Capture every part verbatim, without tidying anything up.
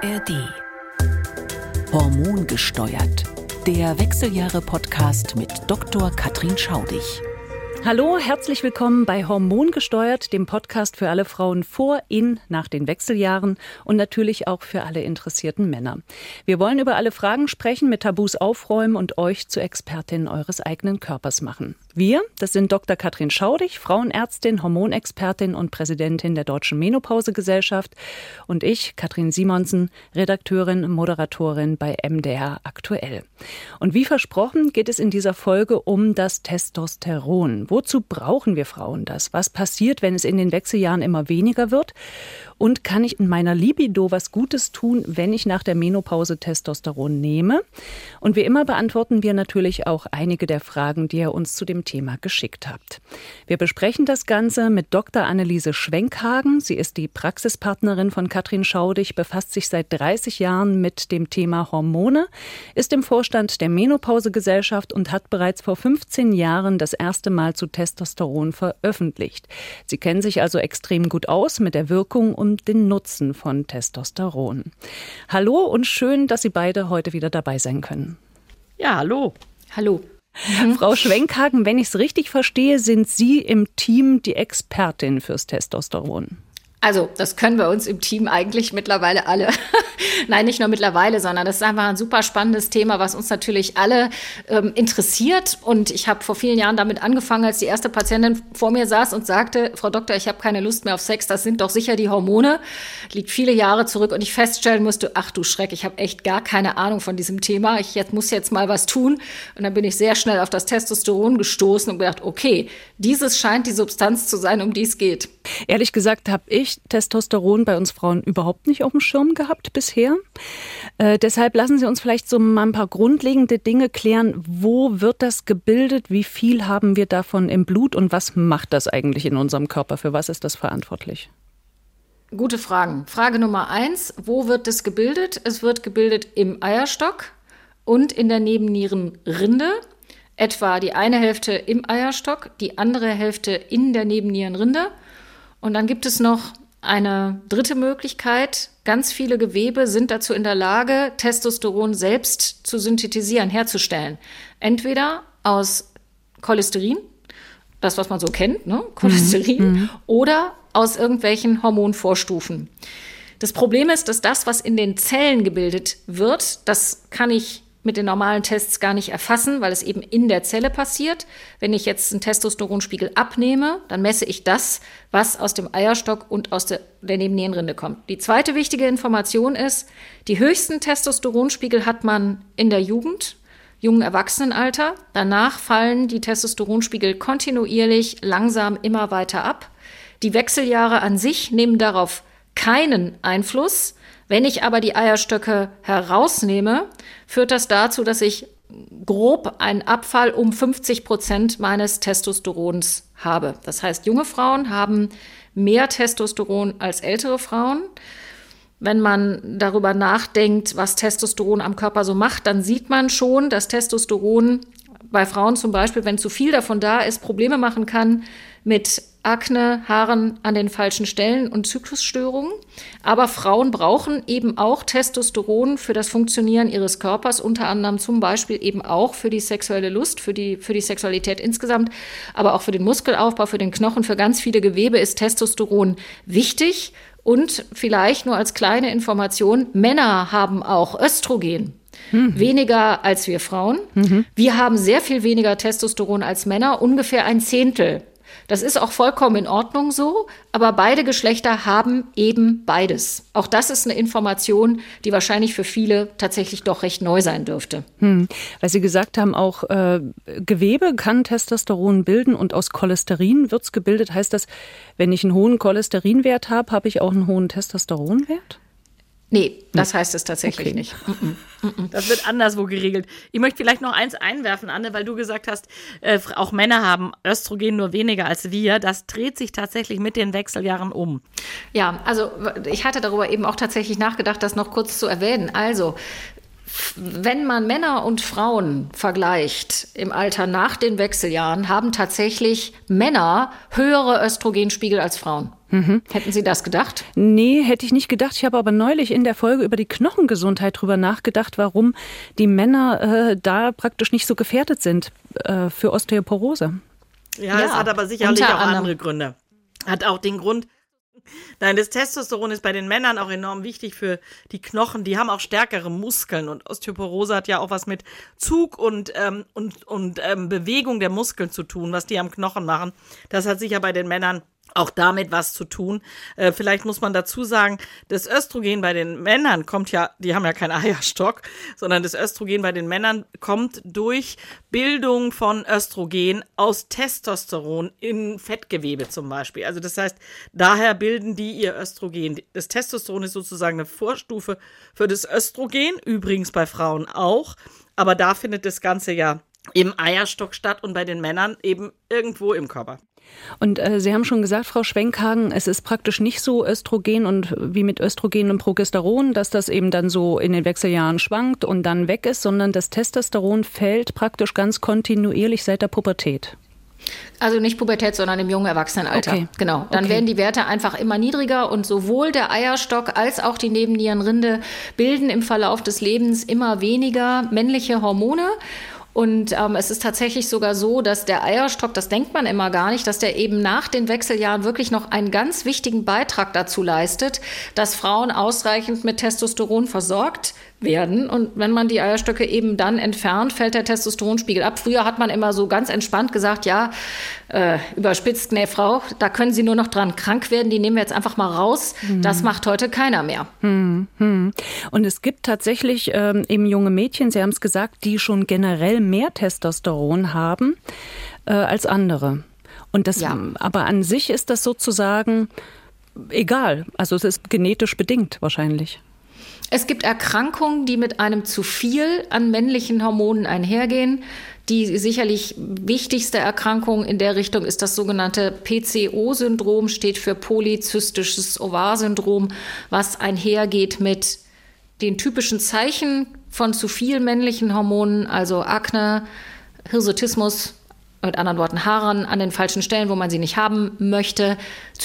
A R D. Hormongesteuert. Der Wechseljahre-Podcast mit Doktor Katrin Schaudig. Hallo, herzlich willkommen bei Hormongesteuert, dem Podcast für alle Frauen vor, in, nach den Wechseljahren und natürlich auch für alle interessierten Männer. Wir wollen über alle Fragen sprechen, mit Tabus aufräumen und euch zur Expertin eures eigenen Körpers machen. Wir, das sind Doktor Katrin Schaudig, Frauenärztin, Hormonexpertin und Präsidentin der Deutschen Menopausegesellschaft, und ich, Katrin Simonsen, Redakteurin, Moderatorin bei M D R Aktuell. Und wie versprochen geht es in dieser Folge um das Testosteron. Wozu brauchen wir Frauen das? Was passiert, wenn es in den Wechseljahren immer weniger wird? Und kann ich in meiner Libido was Gutes tun, wenn ich nach der Menopause Testosteron nehme? Und wie immer beantworten wir natürlich auch einige der Fragen, die ihr uns zu dem Thema geschickt habt. Wir besprechen das Ganze mit Doktor Anneliese Schwenkhagen. Sie ist die Praxispartnerin von Katrin Schaudig, befasst sich seit dreißig Jahren mit dem Thema Hormone, ist im Vorstand der Menopausegesellschaft und hat bereits vor fünfzehn Jahren das erste Mal zu Testosteron veröffentlicht. Sie kennen sich also extrem gut aus mit der Wirkung und den Nutzen von Testosteron. Hallo und schön, dass Sie beide heute wieder dabei sein können. Ja, hallo. Hallo. Mhm. Frau Schwenkhagen, wenn ich es richtig verstehe, sind Sie im Team die Expertin fürs Testosteron. Also, das können wir uns im Team eigentlich mittlerweile alle. Nein, nicht nur mittlerweile, sondern das ist einfach ein super spannendes Thema, was uns natürlich alle ähm, interessiert. Und ich habe vor vielen Jahren damit angefangen, als die erste Patientin vor mir saß und sagte, Frau Doktor, ich habe keine Lust mehr auf Sex, das sind doch sicher die Hormone. Liegt viele Jahre zurück und ich feststellen musste, ach du Schreck, ich habe echt gar keine Ahnung von diesem Thema. Ich jetzt, muss jetzt mal was tun. Und dann bin ich sehr schnell auf das Testosteron gestoßen und gedacht, okay, dieses scheint die Substanz zu sein, um die es geht. Ehrlich gesagt habe ich Testosteron bei uns Frauen überhaupt nicht auf dem Schirm gehabt bisher. Äh, deshalb lassen Sie uns vielleicht so mal ein paar grundlegende Dinge klären. Wo wird das gebildet? Wie viel haben wir davon im Blut? Und was macht das eigentlich in unserem Körper? Für was ist das verantwortlich? Gute Fragen. Frage Nummer eins, wo wird es gebildet? Es wird gebildet im Eierstock und in der Nebennierenrinde. Etwa die eine Hälfte im Eierstock, die andere Hälfte in der Nebennierenrinde. Und dann gibt es noch eine dritte Möglichkeit. Ganz viele Gewebe sind dazu in der Lage, Testosteron selbst zu synthetisieren, herzustellen. Entweder aus Cholesterin, das, was man so kennt, ne? Cholesterin, mhm. oder aus irgendwelchen Hormonvorstufen. Das Problem ist, dass das, was in den Zellen gebildet wird, das kann ich mit den normalen Tests gar nicht erfassen, weil es eben in der Zelle passiert. Wenn ich jetzt einen Testosteronspiegel abnehme, dann messe ich das, was aus dem Eierstock und aus der, der Nebennierenrinde kommt. Die zweite wichtige Information ist, die höchsten Testosteronspiegel hat man in der Jugend, jungen Erwachsenenalter. Danach fallen die Testosteronspiegel kontinuierlich langsam immer weiter ab. Die Wechseljahre an sich nehmen darauf keinen Einfluss. Wenn ich aber die Eierstöcke herausnehme, führt das dazu, dass ich grob einen Abfall um fünfzig Prozent meines Testosterons habe. Das heißt, junge Frauen haben mehr Testosteron als ältere Frauen. Wenn man darüber nachdenkt, was Testosteron am Körper so macht, dann sieht man schon, dass Testosteron bei Frauen zum Beispiel, wenn zu viel davon da ist, Probleme machen kann mit Akne, Haaren an den falschen Stellen und Zyklusstörungen. Aber Frauen brauchen eben auch Testosteron für das Funktionieren ihres Körpers, unter anderem zum Beispiel eben auch für die sexuelle Lust, für die, für die Sexualität insgesamt, aber auch für den Muskelaufbau, für den Knochen, für ganz viele Gewebe ist Testosteron wichtig. Und vielleicht nur als kleine Information, Männer haben auch Östrogen. Mhm. Weniger als wir Frauen. Mhm. Wir haben sehr viel weniger Testosteron als Männer, ungefähr ein Zehntel. Das ist auch vollkommen in Ordnung so, aber beide Geschlechter haben eben beides. Auch das ist eine Information, die wahrscheinlich für viele tatsächlich doch recht neu sein dürfte. Hm. Weil Sie gesagt haben, auch äh, Gewebe kann Testosteron bilden und aus Cholesterin wird es gebildet. Heißt das, wenn ich einen hohen Cholesterinwert habe, habe ich auch einen hohen Testosteronwert? Nee, das heißt es tatsächlich okay. nicht. Das wird anderswo geregelt. Ich möchte vielleicht noch eins einwerfen, Anne, weil du gesagt hast, äh, auch Männer haben Östrogen nur weniger als wir. Das dreht sich tatsächlich mit den Wechseljahren um. Ja, also ich hatte darüber eben auch tatsächlich nachgedacht, das noch kurz zu erwähnen. Also wenn man Männer und Frauen vergleicht im Alter nach den Wechseljahren, haben tatsächlich Männer höhere Östrogenspiegel als Frauen. Mhm. Hätten Sie das gedacht? Nee, hätte ich nicht gedacht. Ich habe aber neulich in der Folge über die Knochengesundheit drüber nachgedacht, warum die Männer äh, da praktisch nicht so gefährdet sind äh, für Osteoporose. Ja, es Ja, hat aber sicherlich unter auch anderem. andere Gründe. Hat auch den Grund, nein, das Testosteron ist bei den Männern auch enorm wichtig für die Knochen. Die haben auch stärkere Muskeln und Osteoporose hat ja auch was mit Zug und, ähm, und, und ähm, Bewegung der Muskeln zu tun, was die am Knochen machen. Das hat sicher bei den Männern auch damit was zu tun. Äh, vielleicht muss man dazu sagen, das Östrogen bei den Männern kommt ja, die haben ja keinen Eierstock, sondern das Östrogen bei den Männern kommt durch Bildung von Östrogen aus Testosteron in Fettgewebe zum Beispiel. Also das heißt, daher bilden die ihr Östrogen. Das Testosteron ist sozusagen eine Vorstufe für das Östrogen, übrigens bei Frauen auch, aber da findet das Ganze ja im Eierstock statt und bei den Männern eben irgendwo im Körper. Und äh, Sie haben schon gesagt, Frau Schwenkhagen, es ist praktisch nicht so Östrogen und wie mit Östrogen und Progesteron, dass das eben dann so in den Wechseljahren schwankt und dann weg ist, sondern das Testosteron fällt praktisch ganz kontinuierlich seit der Pubertät. Also nicht Pubertät, sondern im jungen Erwachsenenalter. Okay. Genau. Dann Okay. werden die Werte einfach immer niedriger und sowohl der Eierstock als auch die Nebennierenrinde bilden im Verlauf des Lebens immer weniger männliche Hormone. Und ähm, es ist tatsächlich sogar so, dass der Eierstock, das denkt man immer gar nicht, dass der eben nach den Wechseljahren wirklich noch einen ganz wichtigen Beitrag dazu leistet, dass Frauen ausreichend mit Testosteron versorgt werden. Und wenn man die Eierstöcke eben dann entfernt, fällt der Testosteronspiegel ab. Früher hat man immer so ganz entspannt gesagt, ja, äh, überspitzt, nee, Frau, da können Sie nur noch dran krank werden, die nehmen wir jetzt einfach mal raus. Mhm. Das macht heute keiner mehr. Hm, hm. Und es gibt tatsächlich ähm, eben junge Mädchen, Sie haben es gesagt, die schon generell mehr Testosteron haben äh, als andere. Und das, Ja. aber an sich ist das sozusagen egal. Also es ist genetisch bedingt wahrscheinlich. Es gibt Erkrankungen, die mit einem zu viel an männlichen Hormonen einhergehen. Die sicherlich wichtigste Erkrankung in der Richtung ist das sogenannte P C O-Syndrom, steht für polyzystisches Ovar-Syndrom, was einhergeht mit den typischen Zeichen von zu viel männlichen Hormonen, also Akne, Hirsutismus, mit anderen Worten Haaren an den falschen Stellen, wo man sie nicht haben möchte,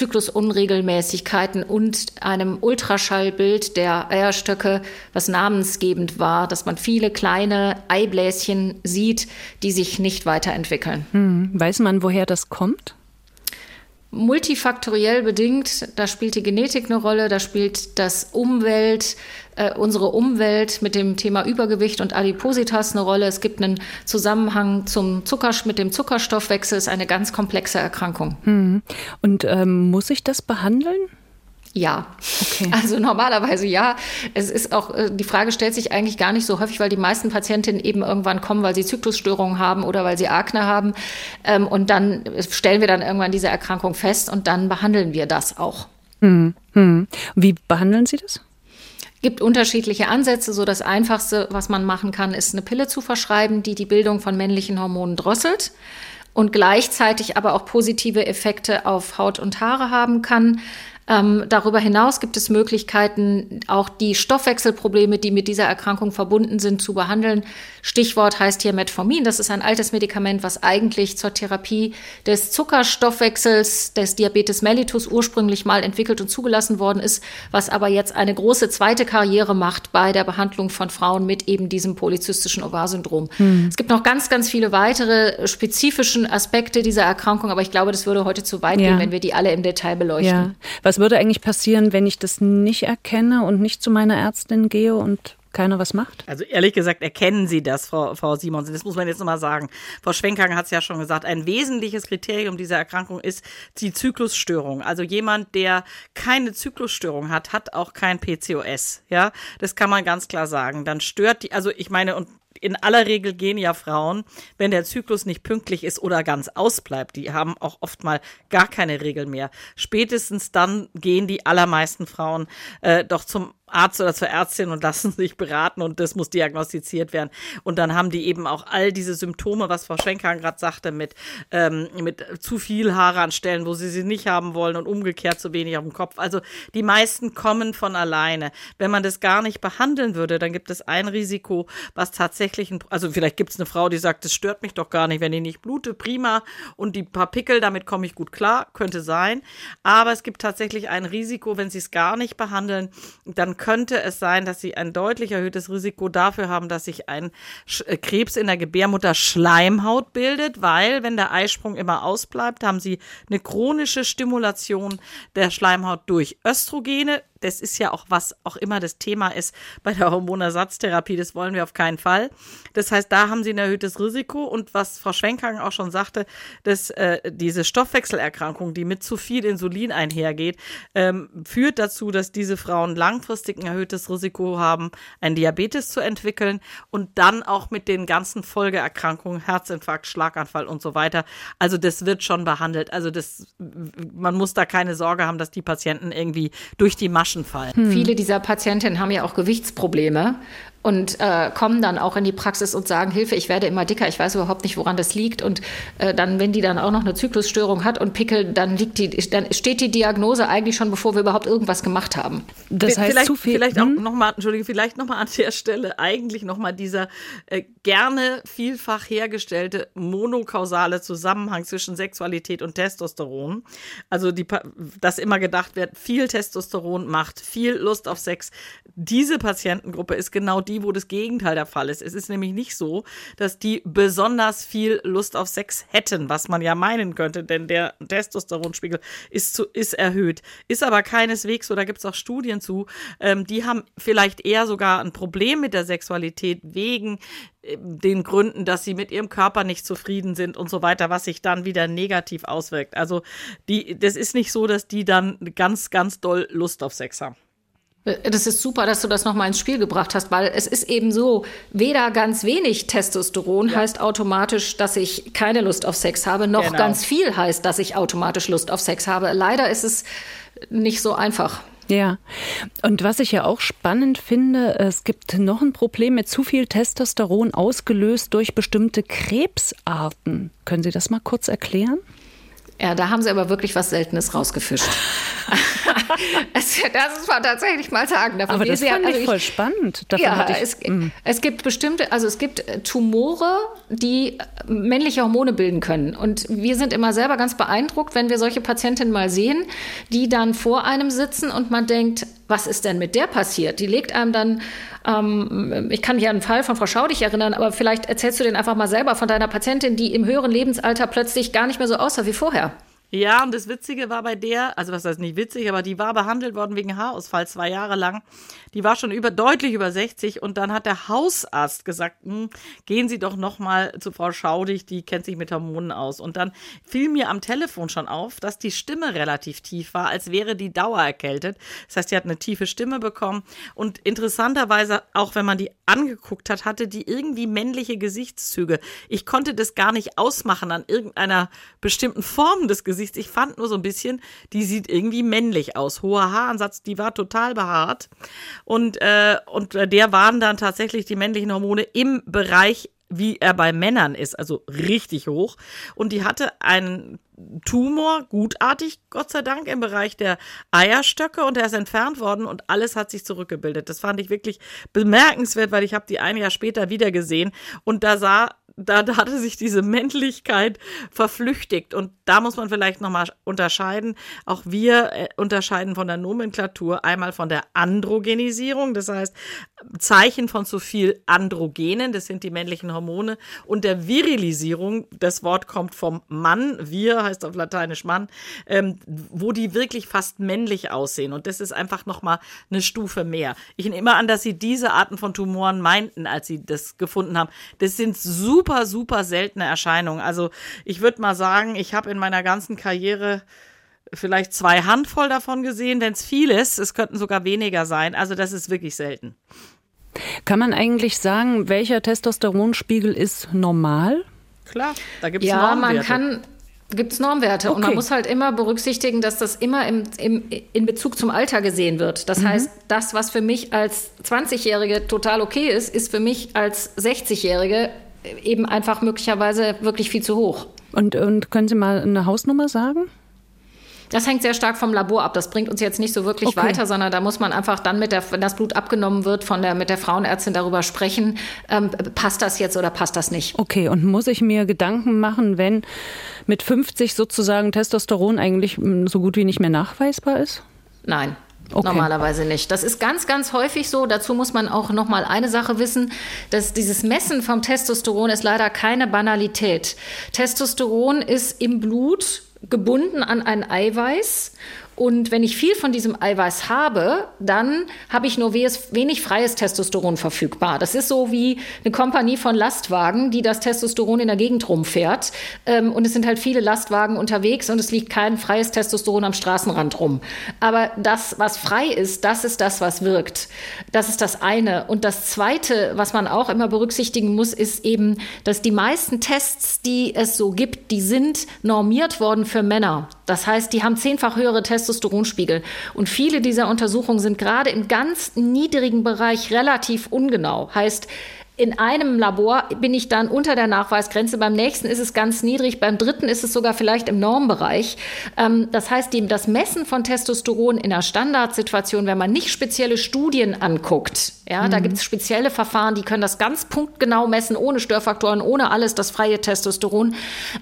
Zyklusunregelmäßigkeiten und einem Ultraschallbild der Eierstöcke, was namensgebend war, dass man viele kleine Eibläschen sieht, die sich nicht weiterentwickeln. Hm. Weiß man, woher das kommt? Multifaktoriell bedingt, da spielt die Genetik eine Rolle, da spielt das Umwelt, äh, unsere Umwelt mit dem Thema Übergewicht und Adipositas eine Rolle. Es gibt einen Zusammenhang zum Zucker, mit dem Zuckerstoffwechsel, ist eine ganz komplexe Erkrankung. Hm. Und ähm, muss ich das behandeln? Ja, Okay. Also normalerweise ja. Es ist auch, die Frage stellt sich eigentlich gar nicht so häufig, weil die meisten Patientinnen eben irgendwann kommen, weil sie Zyklusstörungen haben oder weil sie Akne haben. Und dann stellen wir dann irgendwann diese Erkrankung fest und dann behandeln wir das auch. Hm. Hm. Wie behandeln Sie das? Gibt unterschiedliche Ansätze. So das Einfachste, was man machen kann, ist eine Pille zu verschreiben, die die Bildung von männlichen Hormonen drosselt und gleichzeitig aber auch positive Effekte auf Haut und Haare haben kann. Ähm, darüber hinaus gibt es Möglichkeiten, auch die Stoffwechselprobleme, die mit dieser Erkrankung verbunden sind, zu behandeln. Stichwort heißt hier Metformin. Das ist ein altes Medikament, was eigentlich zur Therapie des Zuckerstoffwechsels, des Diabetes mellitus ursprünglich mal entwickelt und zugelassen worden ist, was aber jetzt eine große zweite Karriere macht bei der Behandlung von Frauen mit eben diesem polyzystischen Ovar-Syndrom. Hm. Es gibt noch ganz, ganz viele weitere spezifischen Aspekte dieser Erkrankung, aber ich glaube, das würde heute zu weit Ja. gehen, wenn wir die alle im Detail beleuchten. Ja. Was würde eigentlich passieren, wenn ich das nicht erkenne und nicht zu meiner Ärztin gehe und keiner was macht? Also ehrlich gesagt erkennen Sie das, Frau, Frau Simonsen. Das muss man jetzt nochmal sagen. Frau Schwenkhagen hat es ja schon gesagt. Ein wesentliches Kriterium dieser Erkrankung ist die Zyklusstörung. Also jemand, der keine Zyklusstörung hat, hat auch kein P C O S. Ja, das kann man ganz klar sagen. Dann stört die, also ich meine, und in aller Regel gehen ja Frauen, wenn der Zyklus nicht pünktlich ist oder ganz ausbleibt, die haben auch oft mal gar keine Regel mehr. Spätestens dann gehen die allermeisten Frauen äh, doch zum Arzt oder zur Ärztin und lassen sich beraten und das muss diagnostiziert werden. Und dann haben die eben auch all diese Symptome, was Frau Schwenkan gerade sagte, mit, ähm, mit zu viel Haare an Stellen, wo sie sie nicht haben wollen und umgekehrt zu wenig auf dem Kopf. Also die meisten kommen von alleine. Wenn man das gar nicht behandeln würde, dann gibt es ein Risiko, was tatsächlich, ein, also vielleicht gibt es eine Frau, die sagt, das stört mich doch gar nicht, wenn ich nicht blute, prima. Und die paar Pickel, damit komme ich gut klar, könnte sein. Aber es gibt tatsächlich ein Risiko, wenn sie es gar nicht behandeln, dann könnte es sein, dass sie ein deutlich erhöhtes Risiko dafür haben, dass sich ein Krebs in der Gebärmutter Schleimhaut bildet, weil, wenn der Eisprung immer ausbleibt, haben sie eine chronische Stimulation der Schleimhaut durch Östrogene. Das ist ja auch, was auch immer das Thema ist bei der Hormonersatztherapie, das wollen wir auf keinen Fall. Das heißt, da haben sie ein erhöhtes Risiko und was Frau Schwenkan auch schon sagte, dass äh, diese Stoffwechselerkrankung, die mit zu viel Insulin einhergeht, ähm, führt dazu, dass diese Frauen langfristig ein erhöhtes Risiko haben, einen Diabetes zu entwickeln und dann auch mit den ganzen Folgeerkrankungen, Herzinfarkt, Schlaganfall und so weiter. Also das wird schon behandelt. Also das, man muss da keine Sorge haben, dass die Patienten irgendwie durch die Maschen fallen. Hm. Viele dieser Patientinnen haben ja auch Gewichtsprobleme und äh, kommen dann auch in die Praxis und sagen, Hilfe, ich werde immer dicker, ich weiß überhaupt nicht, woran das liegt. Und äh, dann, wenn die dann auch noch eine Zyklusstörung hat und Pickel, dann liegt die, dann steht die Diagnose eigentlich schon, bevor wir überhaupt irgendwas gemacht haben. Das heißt, vielleicht, zu viel. Vielleicht auch nochmal, Entschuldige, vielleicht nochmal an der Stelle eigentlich nochmal dieser äh, gerne vielfach hergestellte monokausale Zusammenhang zwischen Sexualität und Testosteron. Also die, dass immer gedacht wird, viel Testosteron macht viel Lust auf Sex. Diese Patientengruppe ist genau die, wo das Gegenteil der Fall ist. Es ist nämlich nicht so, dass die besonders viel Lust auf Sex hätten, was man ja meinen könnte, denn der Testosteronspiegel ist, zu, ist erhöht. Ist aber keineswegs so, da gibt es auch Studien zu, ähm, die haben vielleicht eher sogar ein Problem mit der Sexualität wegen den Gründen, dass sie mit ihrem Körper nicht zufrieden sind und so weiter, was sich dann wieder negativ auswirkt. Also die, das ist nicht so, dass die dann ganz, ganz doll Lust auf Sex haben. Das ist super, dass du das nochmal ins Spiel gebracht hast, weil es ist eben so, weder ganz wenig Testosteron ja. heißt automatisch, dass ich keine Lust auf Sex habe, noch genau. ganz viel heißt, dass ich automatisch Lust auf Sex habe. Leider ist es nicht so einfach. Ja, und was ich ja auch spannend finde, es gibt noch ein Problem mit zu viel Testosteron ausgelöst durch bestimmte Krebsarten. Können Sie das mal kurz erklären? Ja, da haben Sie aber wirklich was Seltenes rausgefischt. Das muss man tatsächlich mal sagen. Davon aber das fand also ich voll spannend. Davon ja, hatte ich, es, es gibt bestimmte, also es gibt Tumore, die männliche Hormone bilden können. Und wir sind immer selber ganz beeindruckt, wenn wir solche Patientinnen mal sehen, die dann vor einem sitzen und man denkt, was ist denn mit der passiert? Die legt einem dann, ähm, ich kann mich an einen Fall von Frau Schaudig erinnern, aber vielleicht erzählst du den einfach mal selber von deiner Patientin, die im höheren Lebensalter plötzlich gar nicht mehr so aussah wie vorher. Ja, und das Witzige war bei der, also was heißt nicht witzig, aber die war behandelt worden wegen Haarausfall zwei Jahre lang. Die war schon über deutlich über sechzig und dann hat der Hausarzt gesagt, hm, gehen Sie doch noch mal zu Frau Schaudig, die kennt sich mit Hormonen aus. Und dann fiel mir am Telefon schon auf, dass die Stimme relativ tief war, als wäre die dauererkältet. Das heißt, die hat eine tiefe Stimme bekommen und interessanterweise, auch wenn man die angeguckt hat, hatte die irgendwie männliche Gesichtszüge. Ich konnte das gar nicht ausmachen an irgendeiner bestimmten Form des Gesichts. Ich fand nur so ein bisschen, die sieht irgendwie männlich aus. Hoher Haaransatz, die war total behaart. Und, äh, und der waren dann tatsächlich die männlichen Hormone im Bereich, wie er bei Männern ist, also richtig hoch. Und die hatte einen Tumor, gutartig, Gott sei Dank, im Bereich der Eierstöcke und der ist entfernt worden und alles hat sich zurückgebildet. Das fand ich wirklich bemerkenswert, weil ich habe die ein Jahr später wieder gesehen und da sah Da, da hatte sich diese Männlichkeit verflüchtigt. Und da muss man vielleicht nochmal unterscheiden. Auch wir äh, unterscheiden von der Nomenklatur einmal von der Androgenisierung, das heißt Zeichen von zu viel Androgenen, das sind die männlichen Hormone, und der Virilisierung, das Wort kommt vom Mann, vir heißt auf Lateinisch Mann, ähm, wo die wirklich fast männlich aussehen. Und das ist einfach nochmal eine Stufe mehr. Ich nehme an, dass Sie diese Arten von Tumoren meinten, als Sie das gefunden haben. Das sind super Super, super seltene Erscheinungen. Also ich würde mal sagen, ich habe in meiner ganzen Karriere vielleicht zwei Handvoll davon gesehen. Wenn es viel ist, es könnten sogar weniger sein. Also das ist wirklich selten. Kann man eigentlich sagen, welcher Testosteronspiegel ist normal? Klar, da gibt es ja, Normwerte. man kann Gibt es Normwerte. Okay. Und man muss halt immer berücksichtigen, dass das immer im, im, in Bezug zum Alter gesehen wird. Das mhm. heißt, das, was für mich als zwanzigjährige total okay ist, ist für mich als sechzigjährige eben einfach möglicherweise wirklich viel zu hoch. Und, und können Sie mal eine Hausnummer sagen? Das hängt sehr stark vom Labor ab. Das bringt uns jetzt nicht so wirklich okay. weiter, sondern da muss man einfach dann, mit der, wenn das Blut abgenommen wird, von der, mit der Frauenärztin darüber sprechen, ähm, passt das jetzt oder passt das nicht. Okay, und muss ich mir Gedanken machen, wenn mit fünfzig sozusagen Testosteron eigentlich so gut wie nicht mehr nachweisbar ist? Nein. Okay. Normalerweise nicht. Das ist ganz, ganz häufig so. Dazu muss man auch noch mal eine Sache wissen, dass dieses Messen vom Testosteron ist leider keine Banalität. Testosteron ist im Blut gebunden an ein Eiweiß. Und wenn ich viel von diesem Eiweiß habe, dann habe ich nur wenig freies Testosteron verfügbar. Das ist so wie eine Kompanie von Lastwagen, die das Testosteron in der Gegend rumfährt. Und es sind halt viele Lastwagen unterwegs und es liegt kein freies Testosteron am Straßenrand rum. Aber das, was frei ist, das ist das, was wirkt. Das ist das eine. Und das Zweite, was man auch immer berücksichtigen muss, ist eben, dass die meisten Tests, die es so gibt, die sind normiert worden für Männer. Das heißt, die haben zehnfach höhere Testosteronspiegel. Und viele dieser Untersuchungen sind gerade im ganz niedrigen Bereich relativ ungenau. Heißt, in einem Labor bin ich dann unter der Nachweisgrenze, beim nächsten ist es ganz niedrig, beim dritten ist es sogar vielleicht im Normbereich. Das heißt, das Messen von Testosteron in einer Standardsituation, wenn man nicht spezielle Studien anguckt, ja, mhm. da gibt es spezielle Verfahren, die können das ganz punktgenau messen, ohne Störfaktoren, ohne alles, das freie Testosteron,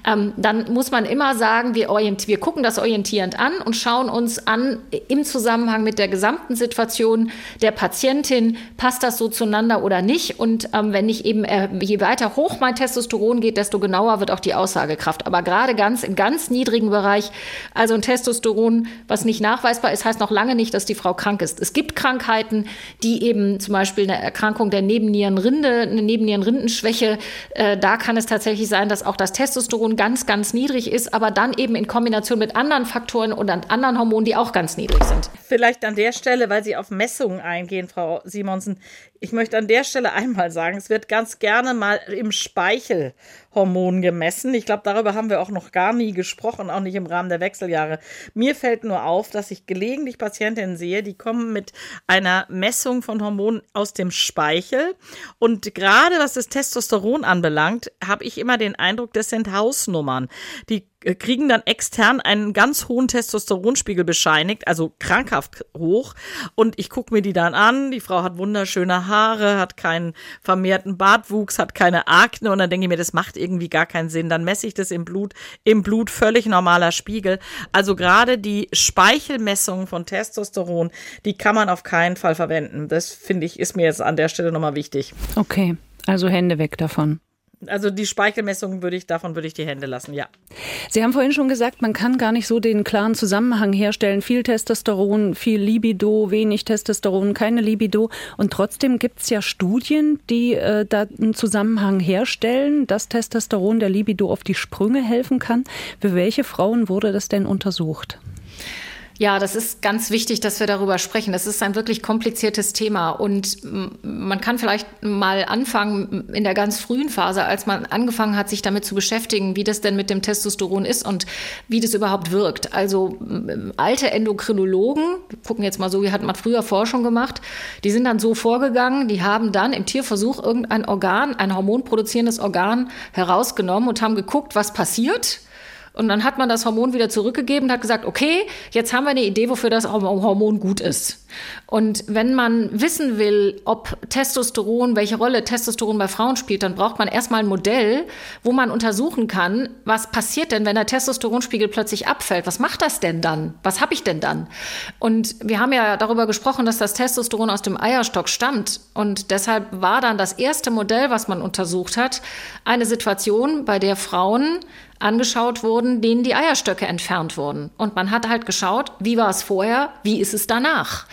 dann muss man immer sagen, wir, orient- wir gucken das orientierend an und schauen uns an, im Zusammenhang mit der gesamten Situation der Patientin, passt das so zueinander oder nicht? Und ähm, wenn ich eben, äh, je weiter hoch mein Testosteron geht, desto genauer wird auch die Aussagekraft. Aber gerade ganz im ganz niedrigen Bereich, also ein Testosteron, was nicht nachweisbar ist, heißt noch lange nicht, dass die Frau krank ist. Es gibt Krankheiten, die eben zum Beispiel eine Erkrankung der Nebennierenrinde, eine Nebennierenrindenschwäche, äh, da kann es tatsächlich sein, dass auch das Testosteron ganz, ganz niedrig ist, aber dann eben in Kombination mit anderen Faktoren und anderen Hormonen, die auch ganz niedrig sind. Vielleicht an der Stelle, weil Sie auf Messungen eingehen, Frau Simonsen, ich möchte an der Stelle einmal sagen, es wird ganz gerne mal im Speichelhormon gemessen. Ich glaube, darüber haben wir auch noch gar nie gesprochen, auch nicht im Rahmen der Wechseljahre. Mir fällt nur auf, dass ich gelegentlich Patientinnen sehe, die kommen mit einer Messung von Hormonen aus dem Speichel. Und gerade was das Testosteron anbelangt, habe ich immer den Eindruck, das sind Hausnummern. Die kriegen dann extern einen ganz hohen Testosteronspiegel bescheinigt, also krankhaft hoch. Und ich gucke mir die dann an. Die Frau hat wunderschöne Haare, hat keinen vermehrten Bartwuchs, hat keine Akne. Und dann denke ich mir, das macht irgendwie gar keinen Sinn. Dann messe ich das im Blut. Im Blut völlig normaler Spiegel. Also gerade die Speichelmessung von Testosteron, die kann man auf keinen Fall verwenden. Das finde ich, ist mir jetzt an der Stelle nochmal wichtig. Okay, also Hände weg davon. Also die Speichelmessung würde ich, davon würde ich die Hände lassen, ja. Sie haben vorhin schon gesagt, man kann gar nicht so den klaren Zusammenhang herstellen. Viel Testosteron, viel Libido, wenig Testosteron, keine Libido. Und trotzdem gibt es ja Studien, die äh, da einen Zusammenhang herstellen, dass Testosteron der Libido auf die Sprünge helfen kann. Für welche Frauen wurde das denn untersucht? Ja, das ist ganz wichtig, dass wir darüber sprechen. Das ist ein wirklich kompliziertes Thema und man kann vielleicht mal anfangen in der ganz frühen Phase, als man angefangen hat, sich damit zu beschäftigen, wie das denn mit dem Testosteron ist und wie das überhaupt wirkt. Also alte Endokrinologen, wir gucken jetzt mal so, wie hat man früher Forschung gemacht, die sind dann so vorgegangen, die haben dann im Tierversuch irgendein Organ, ein hormonproduzierendes Organ herausgenommen und haben geguckt, was passiert. Und dann hat man das Hormon wieder zurückgegeben und hat gesagt, okay, jetzt haben wir eine Idee, wofür das Hormon gut ist. Und wenn man wissen will, ob Testosteron, welche Rolle Testosteron bei Frauen spielt, dann braucht man erstmal ein Modell, wo man untersuchen kann, was passiert denn, wenn der Testosteronspiegel plötzlich abfällt? Was macht das denn dann? Was habe ich denn dann? Und wir haben ja darüber gesprochen, dass das Testosteron aus dem Eierstock stammt. Und deshalb war dann das erste Modell, was man untersucht hat, eine Situation, bei der Frauen angeschaut wurden, denen die Eierstöcke entfernt wurden. Und man hat halt geschaut, wie war es vorher, wie ist es danach?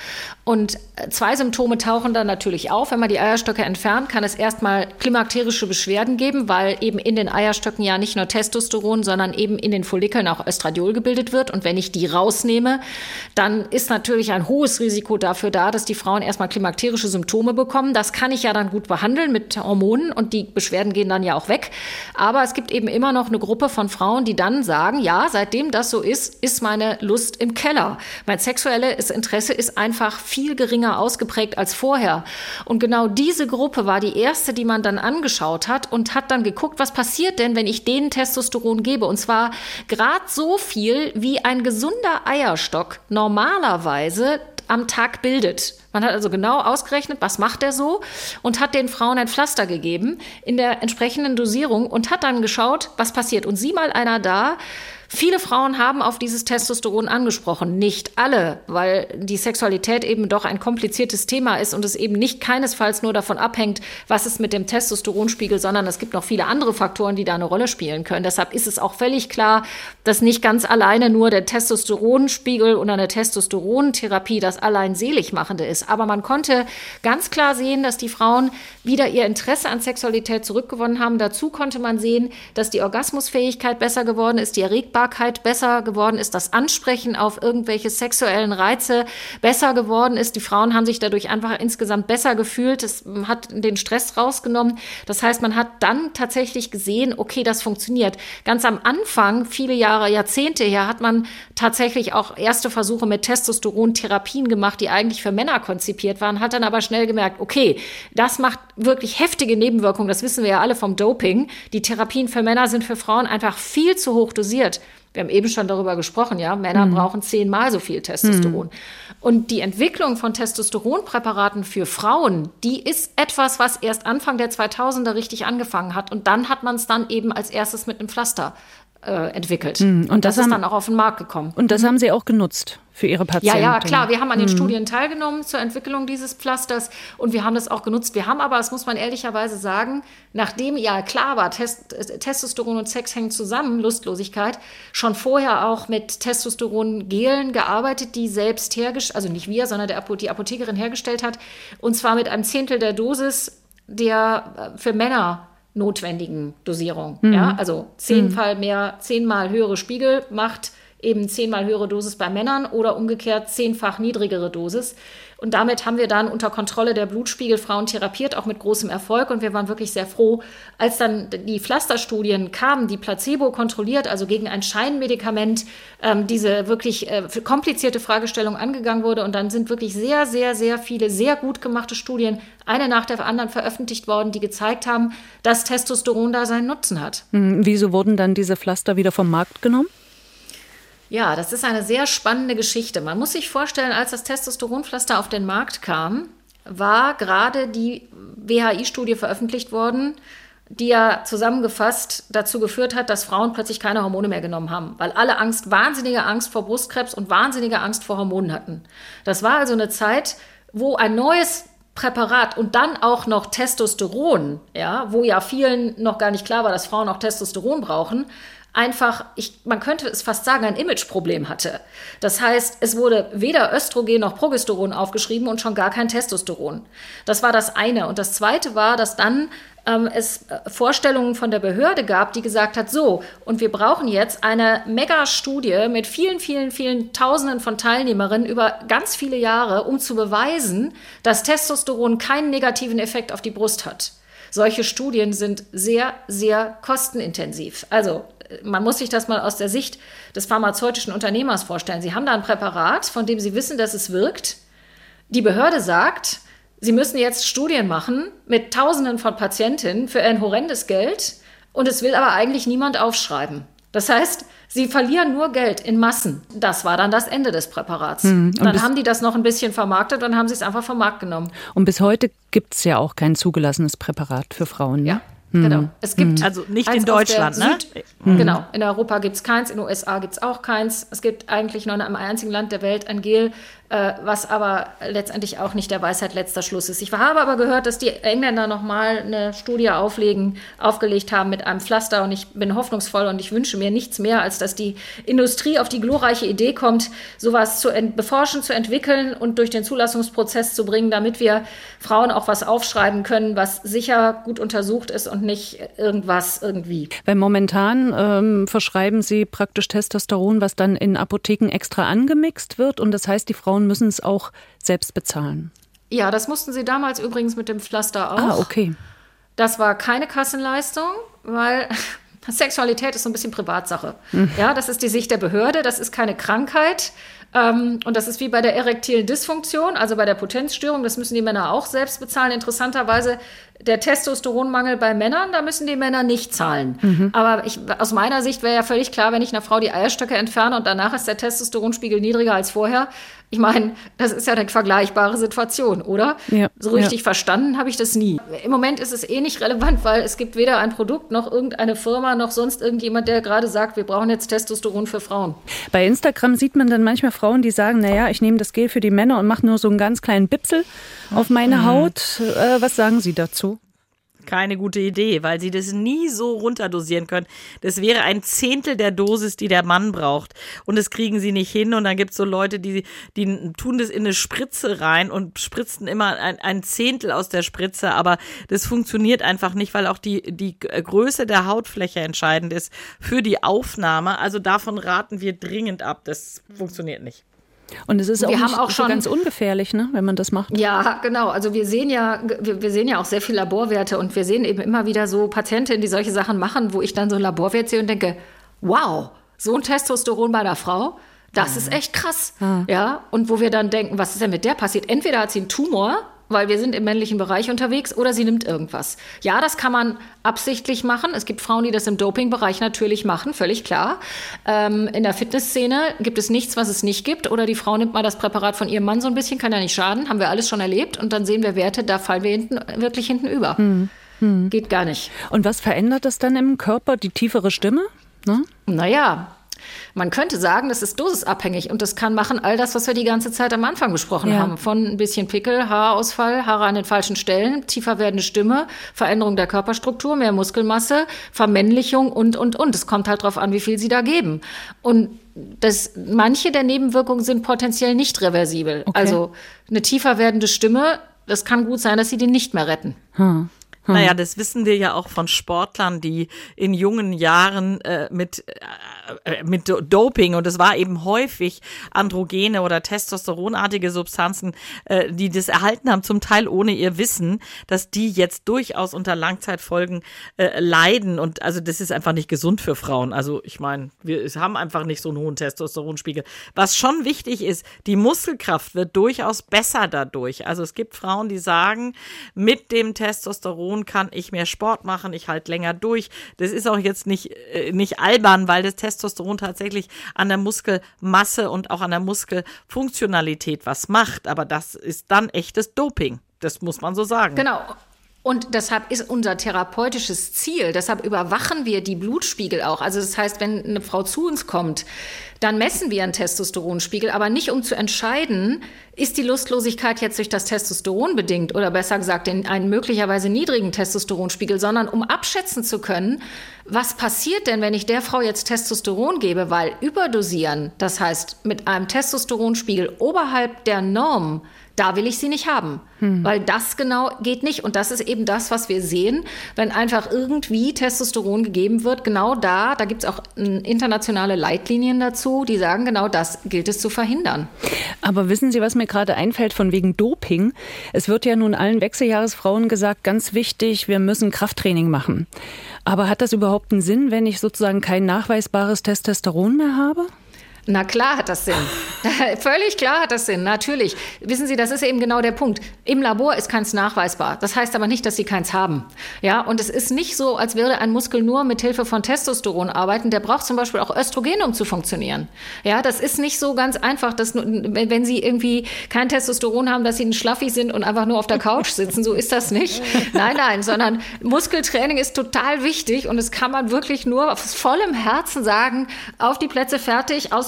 Und zwei Symptome tauchen dann natürlich auf. Wenn man die Eierstöcke entfernt, kann es erstmal klimakterische Beschwerden geben, weil eben in den Eierstöcken ja nicht nur Testosteron, sondern eben in den Follikeln auch Östradiol gebildet wird. Und wenn ich die rausnehme, dann ist natürlich ein hohes Risiko dafür da, dass die Frauen erstmal klimakterische Symptome bekommen. Das kann ich ja dann gut behandeln mit Hormonen und die Beschwerden gehen dann ja auch weg. Aber es gibt eben immer noch eine Gruppe von Frauen, die dann sagen, ja, seitdem das so ist, ist meine Lust im Keller. Mein sexuelles Interesse ist einfach viel geringer ausgeprägt als vorher. Und genau diese Gruppe war die erste, die man dann angeschaut hat und hat dann geguckt, was passiert denn, wenn ich denen Testosteron gebe? Und zwar gerade so viel, wie ein gesunder Eierstock normalerweise am Tag bildet. Man hat also genau ausgerechnet, was macht er so und hat den Frauen ein Pflaster gegeben in der entsprechenden Dosierung und hat dann geschaut, was passiert. Und sieh mal einer da. Viele Frauen haben auf dieses Testosteron angesprochen, nicht alle, weil die Sexualität eben doch ein kompliziertes Thema ist und es eben nicht keinesfalls nur davon abhängt, was ist mit dem Testosteronspiegel, sondern es gibt noch viele andere Faktoren, die da eine Rolle spielen können. Deshalb ist es auch völlig klar, dass nicht ganz alleine nur der Testosteronspiegel oder eine Testosterontherapie das allein Seligmachende ist. Aber man konnte ganz klar sehen, dass die Frauen wieder ihr Interesse an Sexualität zurückgewonnen haben. Dazu konnte man sehen, dass die Orgasmusfähigkeit besser geworden ist, die Erregbarkeit besser geworden ist, das Ansprechen auf irgendwelche sexuellen Reize besser geworden ist. Die Frauen haben sich dadurch einfach insgesamt besser gefühlt. Es hat den Stress rausgenommen. Das heißt, man hat dann tatsächlich gesehen, okay, das funktioniert. Ganz am Anfang, viele Jahre, Jahrzehnte her, hat man tatsächlich auch erste Versuche mit Testosterontherapien gemacht, die eigentlich für Männer konzipiert waren, hat dann aber schnell gemerkt, okay, das macht wirklich heftige Nebenwirkungen. Das wissen wir ja alle vom Doping. Die Therapien für Männer sind für Frauen einfach viel zu hoch dosiert. Wir haben eben schon darüber gesprochen, ja, Männer mhm. brauchen zehnmal so viel Testosteron. Mhm. Und die Entwicklung von Testosteronpräparaten für Frauen, die ist etwas, was erst Anfang der zweitausender richtig angefangen hat. Und dann hat man es dann eben als erstes mit einem Pflaster äh, entwickelt. Mhm. Und das, das ist haben, dann auch auf den Markt gekommen. Und das haben Sie auch genutzt für Ihre Patienten? Ja, ja, klar. Wir haben an den mhm. Studien teilgenommen zur Entwicklung dieses Pflasters und wir haben das auch genutzt. Wir haben aber, das muss man ehrlicherweise sagen, nachdem ja klar war, Test, Testosteron und Sex hängen zusammen, Lustlosigkeit, schon vorher auch mit Testosteron-Gelen gearbeitet, die selbst hergestellt, also nicht wir, sondern der, die Apothekerin hergestellt hat, und zwar mit einem Zehntel der Dosis der für Männer notwendigen Dosierung. Mhm. Ja, also zehnmal mehr, zehnmal höhere Spiegel macht eben zehnmal höhere Dosis bei Männern oder umgekehrt zehnfach niedrigere Dosis. Und damit haben wir dann unter Kontrolle der Blutspiegel Frauen therapiert, auch mit großem Erfolg. Und wir waren wirklich sehr froh, als dann die Pflasterstudien kamen, die Placebo kontrolliert, also gegen ein Scheinmedikament, ähm, diese wirklich äh, komplizierte Fragestellung angegangen wurde. Und dann sind wirklich sehr, sehr, sehr viele sehr gut gemachte Studien, eine nach der anderen, veröffentlicht worden, die gezeigt haben, dass Testosteron da seinen Nutzen hat. Hm, wieso wurden dann diese Pflaster wieder vom Markt genommen? Ja, das ist eine sehr spannende Geschichte. Man muss sich vorstellen, als das Testosteronpflaster auf den Markt kam, war gerade die W H I-Studie veröffentlicht worden, die ja zusammengefasst dazu geführt hat, dass Frauen plötzlich keine Hormone mehr genommen haben, weil alle Angst, wahnsinnige Angst vor Brustkrebs und wahnsinnige Angst vor Hormonen hatten. Das war also eine Zeit, wo ein neues Präparat und dann auch noch Testosteron, ja, wo ja vielen noch gar nicht klar war, dass Frauen auch Testosteron brauchen, einfach, ich, man könnte es fast sagen, ein Imageproblem hatte. Das heißt, es wurde weder Östrogen noch Progesteron aufgeschrieben und schon gar kein Testosteron. Das war das eine. Und das zweite war, dass dann ähm, es Vorstellungen von der Behörde gab, die gesagt hat, so, und wir brauchen jetzt eine Mega-Studie mit vielen, vielen, vielen Tausenden von Teilnehmerinnen über ganz viele Jahre, um zu beweisen, dass Testosteron keinen negativen Effekt auf die Brust hat. Solche Studien sind sehr, sehr kostenintensiv. Also man muss sich das mal aus der Sicht des pharmazeutischen Unternehmers vorstellen. Sie haben da ein Präparat, von dem Sie wissen, dass es wirkt. Die Behörde sagt, Sie müssen jetzt Studien machen mit Tausenden von Patientinnen für ein horrendes Geld und es will aber eigentlich niemand aufschreiben. Das heißt, Sie verlieren nur Geld in Massen. Das war dann das Ende des Präparats. Hm, dann haben die das noch ein bisschen vermarktet und haben sie es einfach vom Markt genommen. Und bis heute gibt es ja auch kein zugelassenes Präparat für Frauen. Ne? Ja. Genau. Es gibt also nicht in Deutschland, ne? Süd- mhm. Genau. In Europa gibt es keins, in den U S A gibt es auch keins. Es gibt eigentlich nur in einem einzigen Land der Welt ein Gel, äh, was aber letztendlich auch nicht der Weisheit letzter Schluss ist. Ich habe aber gehört, dass die Engländer nochmal eine Studie auflegen, aufgelegt haben mit einem Pflaster und ich bin hoffnungsvoll und ich wünsche mir nichts mehr, als dass die Industrie auf die glorreiche Idee kommt, sowas zu ent- beforschen, zu entwickeln und durch den Zulassungsprozess zu bringen, damit wir Frauen auch was aufschreiben können, was sicher gut untersucht ist und nicht irgendwas irgendwie. Weil momentan ähm, verschreiben Sie praktisch Testosteron, was dann in Apotheken extra angemixt wird und das heißt, die Frauen müssen es auch selbst bezahlen. Ja, das mussten sie damals übrigens mit dem Pflaster auch. Ah, okay. Das war keine Kassenleistung, weil Sexualität ist so ein bisschen Privatsache. Mhm. Ja, das ist die Sicht der Behörde, das ist keine Krankheit. Ähm, und das ist wie bei der erektilen Dysfunktion, also bei der Potenzstörung, das müssen die Männer auch selbst bezahlen. Interessanterweise der Testosteronmangel bei Männern, da müssen die Männer nicht zahlen. Mhm. Aber ich, aus meiner Sicht wäre ja völlig klar, wenn ich einer Frau die Eierstöcke entferne und danach ist der Testosteronspiegel niedriger als vorher. Ich meine, das ist ja eine vergleichbare Situation, oder? Ja, so richtig ja. verstanden habe ich das nie. Im Moment ist es eh nicht relevant, weil es gibt weder ein Produkt noch irgendeine Firma noch sonst irgendjemand, der gerade sagt, wir brauchen jetzt Testosteron für Frauen. Bei Instagram sieht man dann manchmal Frauen, die sagen, naja, ich nehme das Gel für die Männer und mache nur so einen ganz kleinen Bipsel auf meine mhm. Haut. Äh, was sagen Sie dazu? Keine gute Idee, weil sie das nie so runterdosieren können. Das wäre ein Zehntel der Dosis, die der Mann braucht. Und das kriegen sie nicht hin. Und dann gibt es so Leute, die, die tun das in eine Spritze rein und spritzen immer ein, ein Zehntel aus der Spritze. Aber das funktioniert einfach nicht, weil auch die, die Größe der Hautfläche entscheidend ist für die Aufnahme. Also davon raten wir dringend ab. Das funktioniert nicht. Und es ist auch, wir nicht haben auch schon so ganz ungefährlich, ne, wenn man das macht. Ja, genau. Also wir sehen ja, wir, wir sehen ja auch sehr viel Laborwerte und wir sehen eben immer wieder so Patientinnen, die solche Sachen machen, wo ich dann so einen Laborwert sehe und denke, wow, so ein Testosteron bei der Frau, das mhm. ist echt krass. Mhm. Ja, und wo wir dann denken, was ist denn mit der passiert? Entweder hat sie einen Tumor, weil wir sind im männlichen Bereich unterwegs, oder sie nimmt irgendwas. Ja, das kann man absichtlich machen. Es gibt Frauen, die das im Dopingbereich natürlich machen, völlig klar. Ähm, in der Fitnessszene gibt es nichts, was es nicht gibt. Oder die Frau nimmt mal das Präparat von ihrem Mann so ein bisschen, kann ja nicht schaden, haben wir alles schon erlebt. Und dann sehen wir Werte, da fallen wir hinten, wirklich hinten über. Hm. Hm. Geht gar nicht. Und was verändert das dann im Körper? Die tiefere Stimme? Ne? Naja, man könnte sagen, das ist dosisabhängig und das kann machen all das, was wir die ganze Zeit am Anfang besprochen ja. haben. Von ein bisschen Pickel, Haarausfall, Haare an den falschen Stellen, tiefer werdende Stimme, Veränderung der Körperstruktur, mehr Muskelmasse, Vermännlichung und, und, und. Es kommt halt drauf an, wie viel sie da geben. Und das, manche der Nebenwirkungen sind potenziell nicht reversibel. Okay. Also eine tiefer werdende Stimme, das kann gut sein, dass sie die nicht mehr retten. Hm. Hm. Naja, das wissen wir ja auch von Sportlern, die in jungen Jahren äh, mit, äh, mit Doping, und es war eben häufig Androgene oder testosteronartige Substanzen, äh, die das erhalten haben, zum Teil ohne ihr Wissen, dass die jetzt durchaus unter Langzeitfolgen äh, leiden. Und also das ist einfach nicht gesund für Frauen. Also ich meine, wir haben einfach nicht so einen hohen Testosteronspiegel. Was schon wichtig ist, die Muskelkraft wird durchaus besser dadurch. Also es gibt Frauen, die sagen, mit dem Testosteron kann ich mehr Sport machen, ich halte länger durch. Das ist auch jetzt nicht, äh, nicht albern, weil das Testosteron tatsächlich an der Muskelmasse und auch an der Muskelfunktionalität was macht. Aber das ist dann echtes Doping. Das muss man so sagen. Genau. Und deshalb ist unser therapeutisches Ziel, deshalb überwachen wir die Blutspiegel auch. Also das heißt, wenn eine Frau zu uns kommt, dann messen wir einen Testosteronspiegel, aber nicht um zu entscheiden, ist die Lustlosigkeit jetzt durch das Testosteron bedingt oder besser gesagt in einen möglicherweise niedrigen Testosteronspiegel, sondern um abschätzen zu können, was passiert denn, wenn ich der Frau jetzt Testosteron gebe, weil überdosieren, das heißt mit einem Testosteronspiegel oberhalb der Norm, da will ich sie nicht haben, hm. weil das genau geht nicht. Und das ist eben das, was wir sehen, wenn einfach irgendwie Testosteron gegeben wird. Genau da, da gibt es auch internationale Leitlinien dazu, die sagen, genau das gilt es zu verhindern. Aber wissen Sie, was mir gerade einfällt von wegen Doping? Es wird ja nun allen Wechseljahresfrauen gesagt, ganz wichtig, wir müssen Krafttraining machen. Aber hat das überhaupt einen Sinn, wenn ich sozusagen kein nachweisbares Testosteron mehr habe? Na klar hat das Sinn. Völlig klar hat das Sinn, natürlich. Wissen Sie, das ist eben genau der Punkt. Im Labor ist keins nachweisbar. Das heißt aber nicht, dass Sie keins haben. Ja, und es ist nicht so, als würde ein Muskel nur mit Hilfe von Testosteron arbeiten. Der braucht zum Beispiel auch Östrogen, um zu funktionieren. Ja, das ist nicht so ganz einfach, dass nur, wenn Sie irgendwie kein Testosteron haben, dass Sie ein Schlaffi sind und einfach nur auf der Couch sitzen. So ist das nicht. Nein, nein, sondern Muskeltraining ist total wichtig und das kann man wirklich nur aus vollem Herzen sagen, auf die Plätze fertig, aus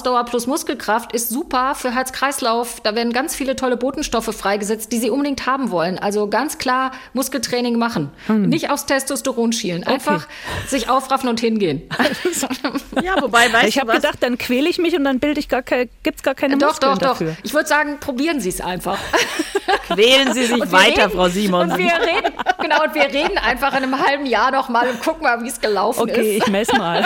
Ausdauer plus Muskelkraft ist super für Herz-Kreislauf. Da werden ganz viele tolle Botenstoffe freigesetzt, die Sie unbedingt haben wollen. Also ganz klar Muskeltraining machen. Hm. Nicht aufs Testosteron schielen. Einfach okay. sich aufraffen und hingehen. Ja, wobei, weißt ich habe gedacht, dann quäle ich mich und dann bilde ich gar keine, gibt's gar keine doch, Muskeln doch, doch, dafür. Doch. Ich würde sagen, probieren Sie es einfach. Quälen Sie sich weiter, reden, Frau Simon. Und wir reden, genau, und wir reden einfach in einem halben Jahr noch mal und gucken mal, wie es gelaufen okay, ist. Okay, ich messe mal.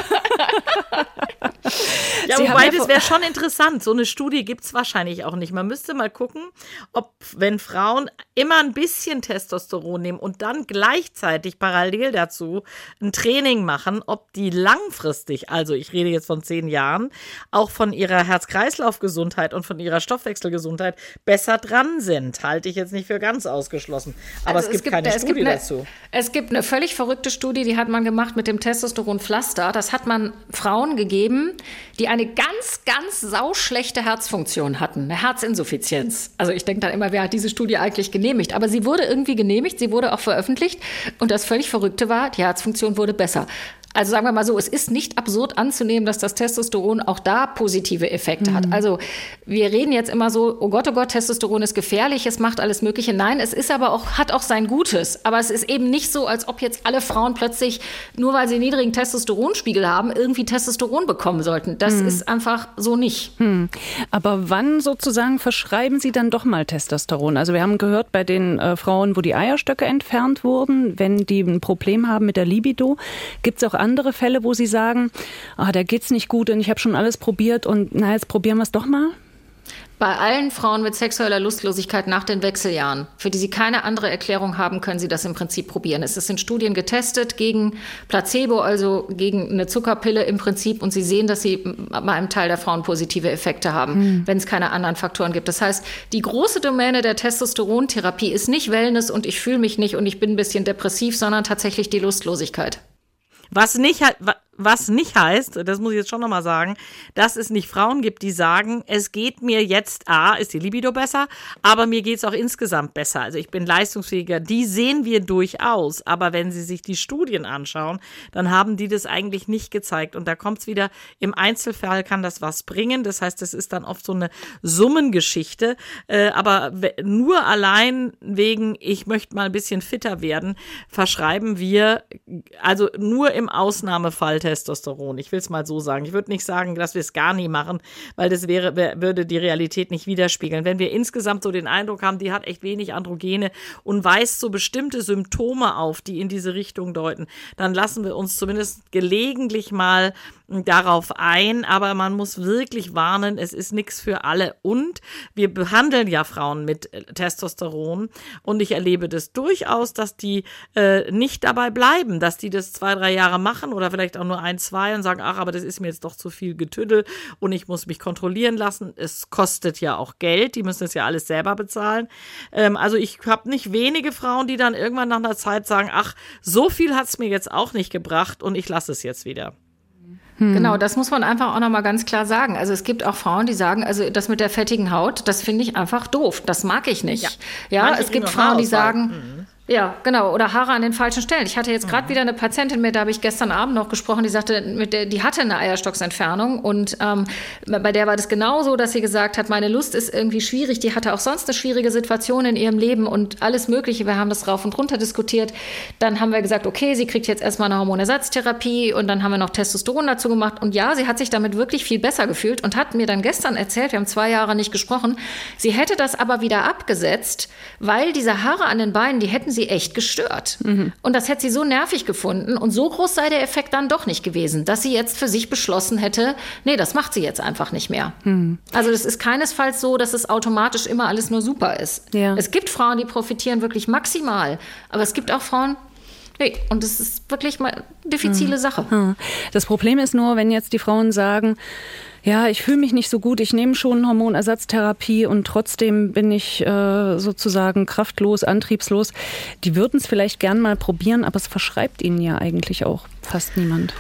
Ja, Sie wobei, ja das wäre schon interessant. So eine Studie gibt es wahrscheinlich auch nicht. Man müsste mal gucken, ob, wenn Frauen immer ein bisschen Testosteron nehmen und dann gleichzeitig parallel dazu ein Training machen, ob die langfristig, also ich rede jetzt von zehn Jahren, auch von ihrer Herz-Kreislauf-Gesundheit und von ihrer Stoffwechselgesundheit besser dran sind. Halte ich jetzt nicht für ganz ausgeschlossen. Aber also es, gibt es gibt keine es Studie gibt eine, dazu. Es gibt eine völlig verrückte Studie, die hat man gemacht mit dem Testosteronpflaster. Das hat man Frauen gegeben, die eine ganz, ganz sauschlechte Herzfunktion hatten, eine Herzinsuffizienz. Also ich denke dann immer, wer hat diese Studie eigentlich genehmigt? Aber sie wurde irgendwie genehmigt, sie wurde auch veröffentlicht und das völlig Verrückte war, die Herzfunktion wurde besser. Also sagen wir mal so, es ist nicht absurd anzunehmen, dass das Testosteron auch da positive Effekte mhm. hat. Also wir reden jetzt immer so, oh Gott, oh Gott, Testosteron ist gefährlich, es macht alles Mögliche. Nein, es ist aber auch, hat auch sein Gutes. Aber es ist eben nicht so, als ob jetzt alle Frauen plötzlich, nur weil sie einen niedrigen Testosteronspiegel haben, irgendwie Testosteron bekommen sollten. Das mhm. ist einfach so nicht. Mhm. Aber wann sozusagen verschreiben Sie dann doch mal Testosteron? Also wir haben gehört, bei den äh, Frauen, wo die Eierstöcke entfernt wurden, wenn die ein Problem haben mit der Libido, gibt es auch andere Fälle, wo Sie sagen, ah, da geht's nicht gut und ich habe schon alles probiert und na, jetzt probieren wir es doch mal? Bei allen Frauen mit sexueller Lustlosigkeit nach den Wechseljahren, für die sie keine andere Erklärung haben, können sie das im Prinzip probieren. Es ist in Studien getestet gegen Placebo, also gegen eine Zuckerpille im Prinzip. Und sie sehen, dass sie bei einem Teil der Frauen positive Effekte haben, mhm. wenn es keine anderen Faktoren gibt. Das heißt, die große Domäne der Testosterontherapie ist nicht Wellness und ich fühle mich nicht und ich bin ein bisschen depressiv, sondern tatsächlich die Lustlosigkeit. Was nicht, was nicht heißt, das muss ich jetzt schon nochmal sagen, dass es nicht Frauen gibt, die sagen, es geht mir jetzt, A, ist die Libido besser, aber mir geht es auch insgesamt besser. Also ich bin leistungsfähiger. Die sehen wir durchaus. Aber wenn Sie sich die Studien anschauen, dann haben die das eigentlich nicht gezeigt. Und da kommt es wieder, im Einzelfall kann das was bringen. Das heißt, das ist dann oft so eine Summengeschichte. Äh, aber nur allein wegen, ich möchte mal ein bisschen fitter werden, verschreiben wir, also nur im Ausnahmefall Testosteron. Ich will es mal so sagen. Ich würde nicht sagen, dass wir es gar nie machen, weil das wäre, würde die Realität nicht widerspiegeln. Wenn wir insgesamt so den Eindruck haben, die hat echt wenig Androgene und weist so bestimmte Symptome auf, die in diese Richtung deuten, dann lassen wir uns zumindest gelegentlich mal darauf ein, aber man muss wirklich warnen, es ist nichts für alle. Und wir behandeln ja Frauen mit Testosteron und ich erlebe das durchaus, dass die äh, nicht dabei bleiben, dass die das zwei, drei Jahre machen oder vielleicht auch nur ein, zwei und sagen, ach, aber das ist mir jetzt doch zu viel Getüdel und ich muss mich kontrollieren lassen. Es kostet ja auch Geld, die müssen es ja alles selber bezahlen. Ähm, also ich habe nicht wenige Frauen, die dann irgendwann nach einer Zeit sagen, ach, so viel hat es mir jetzt auch nicht gebracht und ich lasse es jetzt wieder. Genau, das muss man einfach auch nochmal ganz klar sagen. Also es gibt auch Frauen, die sagen, also das mit der fettigen Haut, das finde ich einfach doof. Das mag ich nicht. Ja, ja es gibt Frauen, die sagen, mhm. ja, genau, oder Haare an den falschen Stellen. Ich hatte jetzt gerade mhm. wieder eine Patientin mit, da habe ich gestern Abend noch gesprochen, die sagte, mit der, die hatte eine Eierstocksentfernung und ähm, bei der war das genauso, dass sie gesagt hat, meine Lust ist irgendwie schwierig. Die hatte auch sonst eine schwierige Situation in ihrem Leben und alles Mögliche. Wir haben das rauf und runter diskutiert. Dann haben wir gesagt, okay, sie kriegt jetzt erstmal eine Hormonersatztherapie und dann haben wir noch Testosteron dazu gemacht. Und ja, sie hat sich damit wirklich viel besser gefühlt und hat mir dann gestern erzählt, wir haben zwei Jahre nicht gesprochen, sie hätte das aber wieder abgesetzt, weil diese Haare an den Beinen, die hätten sie echt gestört. Mhm. Und das hätte sie so nervig gefunden und so groß sei der Effekt dann doch nicht gewesen, dass sie jetzt für sich beschlossen hätte, nee, das macht sie jetzt einfach nicht mehr. Mhm. Also es ist keinesfalls so, dass es automatisch immer alles nur super ist. Ja. Es gibt Frauen, die profitieren wirklich maximal, aber es gibt auch Frauen, nee, und es ist wirklich mal eine diffizile mhm. Sache. Das Problem ist nur, wenn jetzt die Frauen sagen, ja, ich fühle mich nicht so gut, ich nehme schon Hormonersatztherapie und trotzdem bin ich äh, sozusagen kraftlos, antriebslos. Die würden es vielleicht gern mal probieren, aber es verschreibt ihnen ja eigentlich auch fast niemand.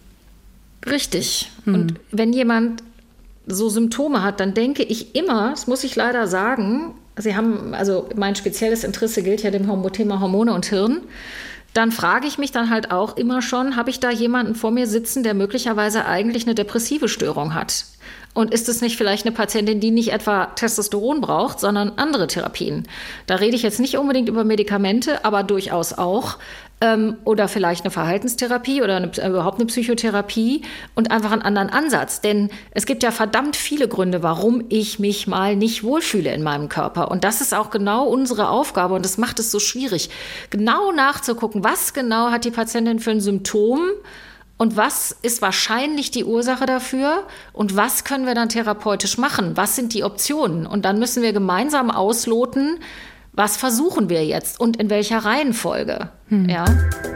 Richtig. Hm. Und wenn jemand so Symptome hat, dann denke ich immer, das muss ich leider sagen, Sie haben, also mein spezielles Interesse gilt ja dem Thema Hormone und Hirn. Dann frage ich mich dann halt auch immer schon, habe ich da jemanden vor mir sitzen, der möglicherweise eigentlich eine depressive Störung hat? Und ist es nicht vielleicht eine Patientin, die nicht etwa Testosteron braucht, sondern andere Therapien? Da rede ich jetzt nicht unbedingt über Medikamente, aber durchaus auch. Ähm, oder vielleicht eine Verhaltenstherapie oder eine, äh, überhaupt eine Psychotherapie und einfach einen anderen Ansatz. Denn es gibt ja verdammt viele Gründe, warum ich mich mal nicht wohlfühle in meinem Körper. Und das ist auch genau unsere Aufgabe und das macht es so schwierig, genau nachzugucken, was genau hat die Patientin für ein Symptom und was ist wahrscheinlich die Ursache dafür und was können wir dann therapeutisch machen? Was sind die Optionen? Und dann müssen wir gemeinsam ausloten, was versuchen wir jetzt und in welcher Reihenfolge? Hm. Ja.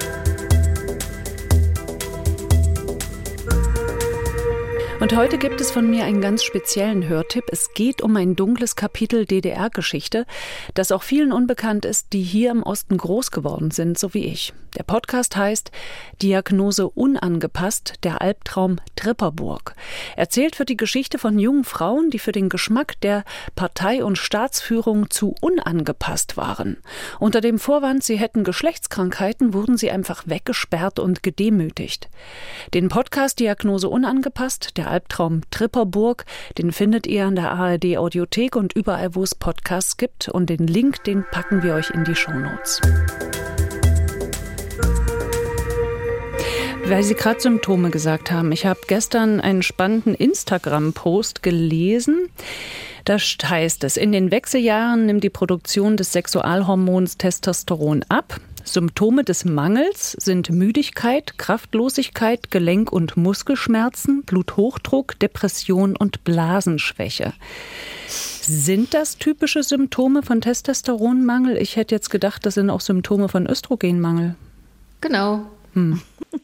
Und heute gibt es von mir einen ganz speziellen Hörtipp. Es geht um ein dunkles Kapitel D D R-Geschichte, das auch vielen unbekannt ist, die hier im Osten groß geworden sind, so wie ich. Der Podcast heißt Diagnose unangepasst, der Albtraum Tripperburg. Erzählt wird die Geschichte von jungen Frauen, die für den Geschmack der Partei- und Staatsführung zu unangepasst waren. Unter dem Vorwand, sie hätten Geschlechtskrankheiten, wurden sie einfach weggesperrt und gedemütigt. Den Podcast Diagnose unangepasst, der Albtraum Tripperburg, den findet ihr in der A R D-Audiothek und überall, wo es Podcasts gibt. Und den Link, den packen wir euch in die Shownotes. Weil Sie gerade Symptome gesagt haben. Ich habe gestern einen spannenden Instagram-Post gelesen. Da heißt es, in den Wechseljahren nimmt die Produktion des Sexualhormons Testosteron ab. Symptome des Mangels sind Müdigkeit, Kraftlosigkeit, Gelenk- und Muskelschmerzen, Bluthochdruck, Depression und Blasenschwäche. Sind das typische Symptome von Testosteronmangel? Ich hätte jetzt gedacht, das sind auch Symptome von Östrogenmangel. Genau. Hm.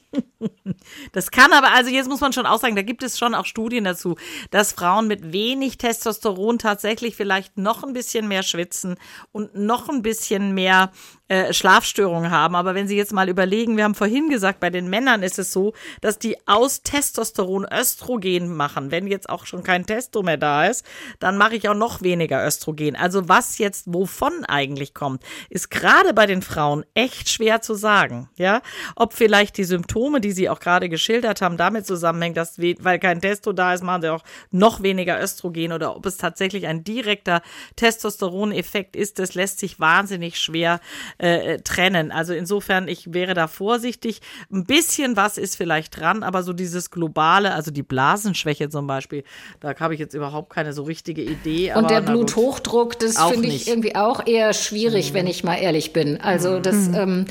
Das kann aber, also jetzt muss man schon auch sagen, da gibt es schon auch Studien dazu, dass Frauen mit wenig Testosteron tatsächlich vielleicht noch ein bisschen mehr schwitzen und noch ein bisschen mehr äh, Schlafstörungen haben. Aber wenn Sie jetzt mal überlegen, wir haben vorhin gesagt, bei den Männern ist es so, dass die aus Testosteron Östrogen machen. Wenn jetzt auch schon kein Testo mehr da ist, dann mache ich auch noch weniger Östrogen. Also was jetzt wovon eigentlich kommt, ist gerade bei den Frauen echt schwer zu sagen. Ja, ob vielleicht die Symptome, die Sie auch gerade geschildert haben, damit zusammenhängt, dass, weil kein Testo da ist, machen sie auch noch weniger Östrogen, oder ob es tatsächlich ein direkter Testosteroneffekt ist, das lässt sich wahnsinnig schwer äh, trennen. Also insofern, ich wäre da vorsichtig. Ein bisschen was ist vielleicht dran, aber so dieses Globale, also die Blasenschwäche zum Beispiel, da habe ich jetzt überhaupt keine so richtige Idee. Und aber, der Bluthochdruck, das finde ich nicht. irgendwie auch eher schwierig, mhm. wenn ich mal ehrlich bin. Also das, mhm.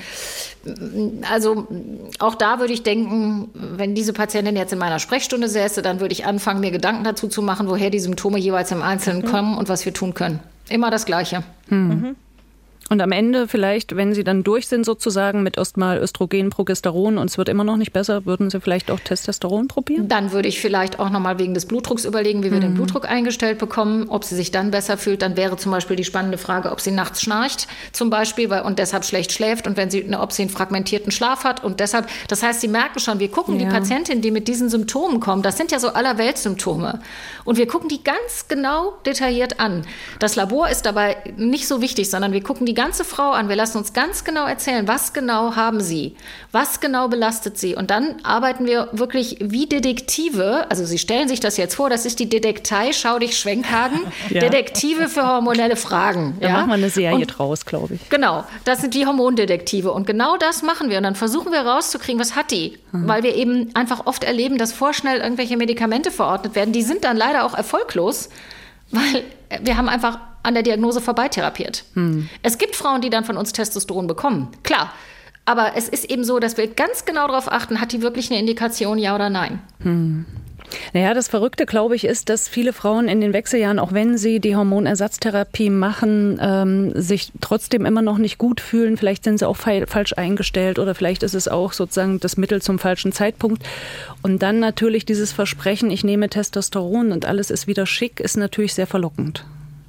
ähm, also auch da würde ich denken, wenn diese Patientin jetzt in meiner Sprechstunde säße, dann würde ich anfangen, mir Gedanken dazu zu machen, woher die Symptome jeweils im Einzelnen mhm. kommen und was wir tun können. Immer das Gleiche. Mhm. Mhm. Und am Ende vielleicht, wenn Sie dann durch sind sozusagen mit erstmal Östrogen, Progesteron und es wird immer noch nicht besser, würden Sie vielleicht auch Testosteron probieren? Dann würde ich vielleicht auch nochmal wegen des Blutdrucks überlegen, wie wir mhm. den Blutdruck eingestellt bekommen, ob sie sich dann besser fühlt. Dann wäre zum Beispiel die spannende Frage, ob sie nachts schnarcht zum Beispiel weil, und deshalb schlecht schläft und wenn sie, ob sie einen fragmentierten Schlaf hat und deshalb, das heißt, Sie merken schon, wir gucken ja. die Patientin, die mit diesen Symptomen kommt, das sind ja so Allerweltssymptome und wir gucken die ganz genau detailliert an. Das Labor ist dabei nicht so wichtig, sondern wir gucken die ganze Frau an. Wir lassen uns ganz genau erzählen, was genau haben Sie, was genau belastet Sie. Und dann arbeiten wir wirklich wie Detektive. Also Sie stellen sich das jetzt vor, das ist die Detektei Schaudig-Schwenkhagen, ja. Detektive für hormonelle Fragen. Da ja? machen wir eine Serie und, draus, glaube ich. Genau, das sind die Hormondetektive. Und genau das machen wir. Und dann versuchen wir rauszukriegen, was hat die. Mhm. Weil wir eben einfach oft erleben, dass vorschnell irgendwelche Medikamente verordnet werden. Die sind dann leider auch erfolglos, weil wir haben einfach an der Diagnose vorbei-therapiert. Hm. Es gibt Frauen, die dann von uns Testosteron bekommen, klar. Aber es ist eben so, dass wir ganz genau darauf achten, hat die wirklich eine Indikation, ja oder nein. Hm. Naja, das Verrückte, glaube ich, ist, dass viele Frauen in den Wechseljahren, auch wenn sie die Hormonersatztherapie machen, ähm, sich trotzdem immer noch nicht gut fühlen. Vielleicht sind sie auch fe- falsch eingestellt oder vielleicht ist es auch sozusagen das Mittel zum falschen Zeitpunkt. Und dann natürlich dieses Versprechen, ich nehme Testosteron und alles ist wieder schick, ist natürlich sehr verlockend.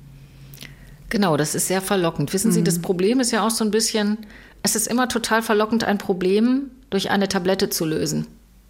Genau, das ist sehr verlockend. Wissen Sie, das Problem ist ja auch so ein bisschen, es ist immer total verlockend, ein Problem durch eine Tablette zu lösen.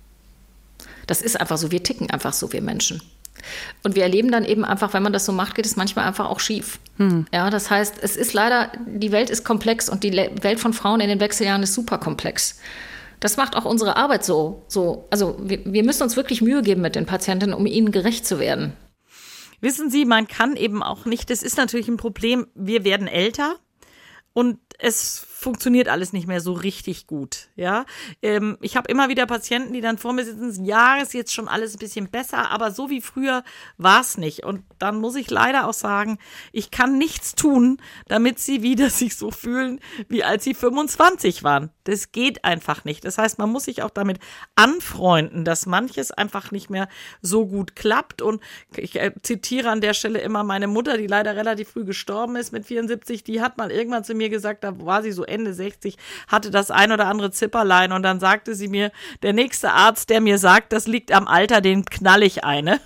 Das ist einfach so, wir ticken einfach so, wir Menschen. Und wir erleben dann eben einfach, wenn man das so macht, geht es manchmal einfach auch schief. Hm. Ja, das heißt, es ist leider, die Welt ist komplex und die Welt von Frauen in den Wechseljahren ist super komplex. Das macht auch unsere Arbeit so. so. Also wir, wir müssen uns wirklich Mühe geben mit den Patientinnen, um ihnen gerecht zu werden. Wissen Sie, man kann eben auch nicht, das ist natürlich ein Problem, wir werden älter und es funktioniert alles nicht mehr so richtig gut, ja. Ähm, ich habe immer wieder Patienten, die dann vor mir sitzen, ja, ist jetzt schon alles ein bisschen besser, aber so wie früher war es nicht. Und dann muss ich leider auch sagen, ich kann nichts tun, damit sie wieder sich so fühlen, wie als sie fünfundzwanzig waren. Das geht einfach nicht. Das heißt, man muss sich auch damit anfreunden, dass manches einfach nicht mehr so gut klappt. Und ich äh, zitiere an der Stelle immer meine Mutter, die leider relativ früh gestorben ist mit vierundsiebzig, die hat mal irgendwann zu mir gesagt, da war sie so Ende sechzig, hatte das ein oder andere Zipperlein und dann sagte sie mir, der nächste Arzt, der mir sagt, das liegt am Alter, den knall ich eine.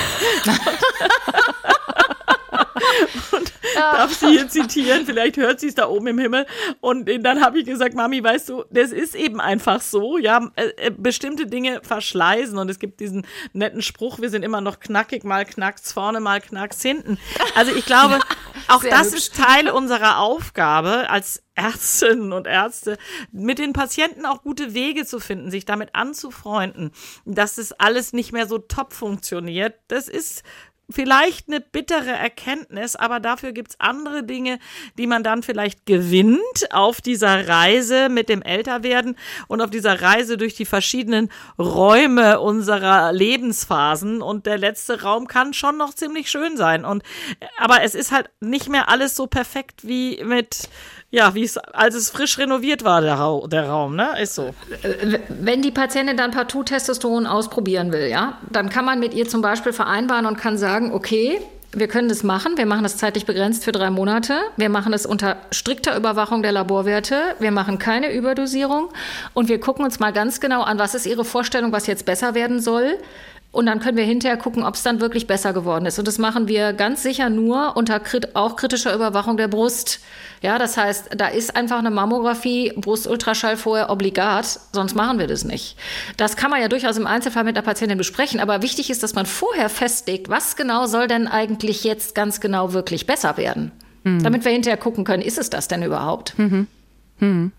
Und Ja. darf sie hier zitieren, vielleicht hört sie es da oben im Himmel. Und dann habe ich gesagt, Mami, weißt du, das ist eben einfach so, ja, äh, bestimmte Dinge verschleißen und es gibt diesen netten Spruch, wir sind immer noch knackig, mal knackt's vorne, mal knackt's hinten. Also ich glaube, auch Sehr das hübsch. ist Teil unserer Aufgabe als Ärztinnen und Ärzte, mit den Patienten auch gute Wege zu finden, sich damit anzufreunden, dass es alles nicht mehr so top funktioniert. Das ist vielleicht eine bittere Erkenntnis, aber dafür gibt's andere Dinge, die man dann vielleicht gewinnt auf dieser Reise mit dem Älterwerden und auf dieser Reise durch die verschiedenen Räume unserer Lebensphasen. Und der letzte Raum kann schon noch ziemlich schön sein. Und aber es ist halt nicht mehr alles so perfekt wie mit, ja, wie es, als es frisch renoviert war, der, Ra- der Raum, ne? Ist so. Wenn die Patientin dann partout Testosteron ausprobieren will, ja, dann kann man mit ihr zum Beispiel vereinbaren und kann sagen, okay, wir können das machen, wir machen das zeitlich begrenzt für drei Monate, wir machen es unter strikter Überwachung der Laborwerte, wir machen keine Überdosierung und wir gucken uns mal ganz genau an, was ist Ihre Vorstellung, was jetzt besser werden soll. Und dann können wir hinterher gucken, ob es dann wirklich besser geworden ist. Und das machen wir ganz sicher nur unter krit- auch kritischer Überwachung der Brust. Ja, das heißt, da ist einfach eine Mammographie, Brustultraschall vorher obligat, sonst machen wir das nicht. Das kann man ja durchaus im Einzelfall mit einer Patientin besprechen, aber wichtig ist, dass man vorher festlegt, was genau soll denn eigentlich jetzt ganz genau wirklich besser werden. Mhm. Damit wir hinterher gucken können, ist es das denn überhaupt? Mhm. Mhm.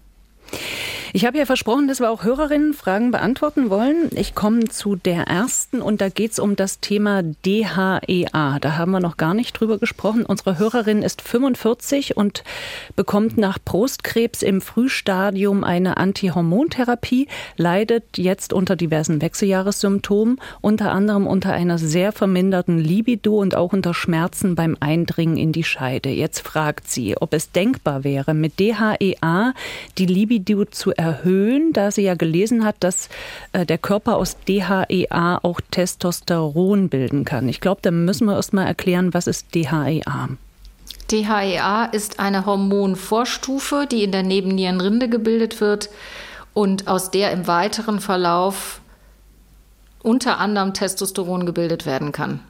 Ich habe ja versprochen, dass wir auch Hörerinnenfragen beantworten wollen. Ich komme zu der ersten und da geht es um das Thema D H E A. Da haben wir noch gar nicht drüber gesprochen. Unsere Hörerin ist fünfundvierzig und bekommt nach Brustkrebs im Frühstadium eine Antihormontherapie, leidet jetzt unter diversen Wechseljahressymptomen, unter anderem unter einer sehr verminderten Libido und auch unter Schmerzen beim Eindringen in die Scheide. Jetzt fragt sie, ob es denkbar wäre, mit D H E A die Libido zu erhöhen, da sie ja gelesen hat, dass äh, der Körper aus D H E A auch Testosteron bilden kann. Ich glaube, da müssen wir erst mal erklären, was ist D H E A? D H E A ist eine Hormonvorstufe, die in der Nebennierenrinde gebildet wird und aus der im weiteren Verlauf unter anderem Testosteron gebildet werden kann.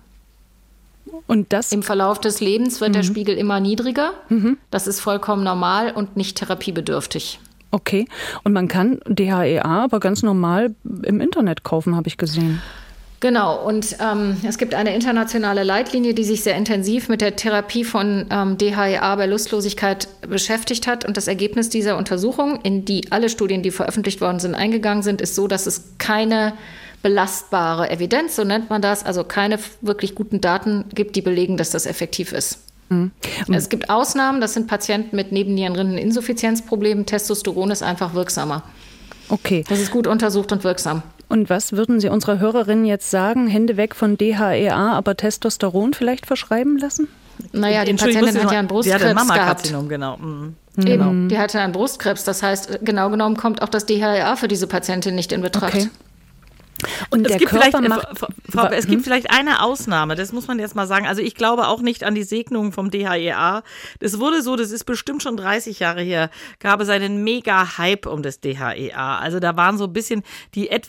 Und das Im Verlauf des Lebens wird Mhm. der Spiegel immer niedriger. Mhm. Das ist vollkommen normal und nicht therapiebedürftig. Okay. Und man kann D H E A aber ganz normal im Internet kaufen, habe ich gesehen. Genau, und ähm, es gibt eine internationale Leitlinie, die sich sehr intensiv mit der Therapie von ähm, D H E A bei Lustlosigkeit beschäftigt hat. Und das Ergebnis dieser Untersuchung, in die alle Studien, die veröffentlicht worden sind, eingegangen sind, ist so, dass es keine belastbare Evidenz, so nennt man das, also keine wirklich guten Daten gibt, die belegen, dass das effektiv ist. Mhm. Es gibt Ausnahmen, das sind Patienten mit Nebennierenrindeninsuffizienzproblemen. Testosteron ist einfach wirksamer. Okay. Das ist gut untersucht und wirksam. Und was würden Sie unserer Hörerin jetzt sagen? Hände weg von D H E A, aber Testosteron vielleicht verschreiben lassen? Naja, die Entschuldigung, Patientin hat ja einen die hatte Brustkrebs gehabt. Mammakarzinom, genau. Mhm. Eben, die hatte einen Brustkrebs. Das heißt, genau genommen kommt auch das D H E A für diese Patientin nicht in Betracht. Okay. Und Es der gibt, Körper vielleicht, macht, Frau, Frau, es gibt vielleicht eine Ausnahme, das muss man jetzt mal sagen. Also ich glaube auch nicht an die Segnung vom D H E A. Das wurde so, das ist bestimmt schon dreißig Jahre her, gab es einen Mega-Hype um das D H E A. Also da waren so ein bisschen die etwas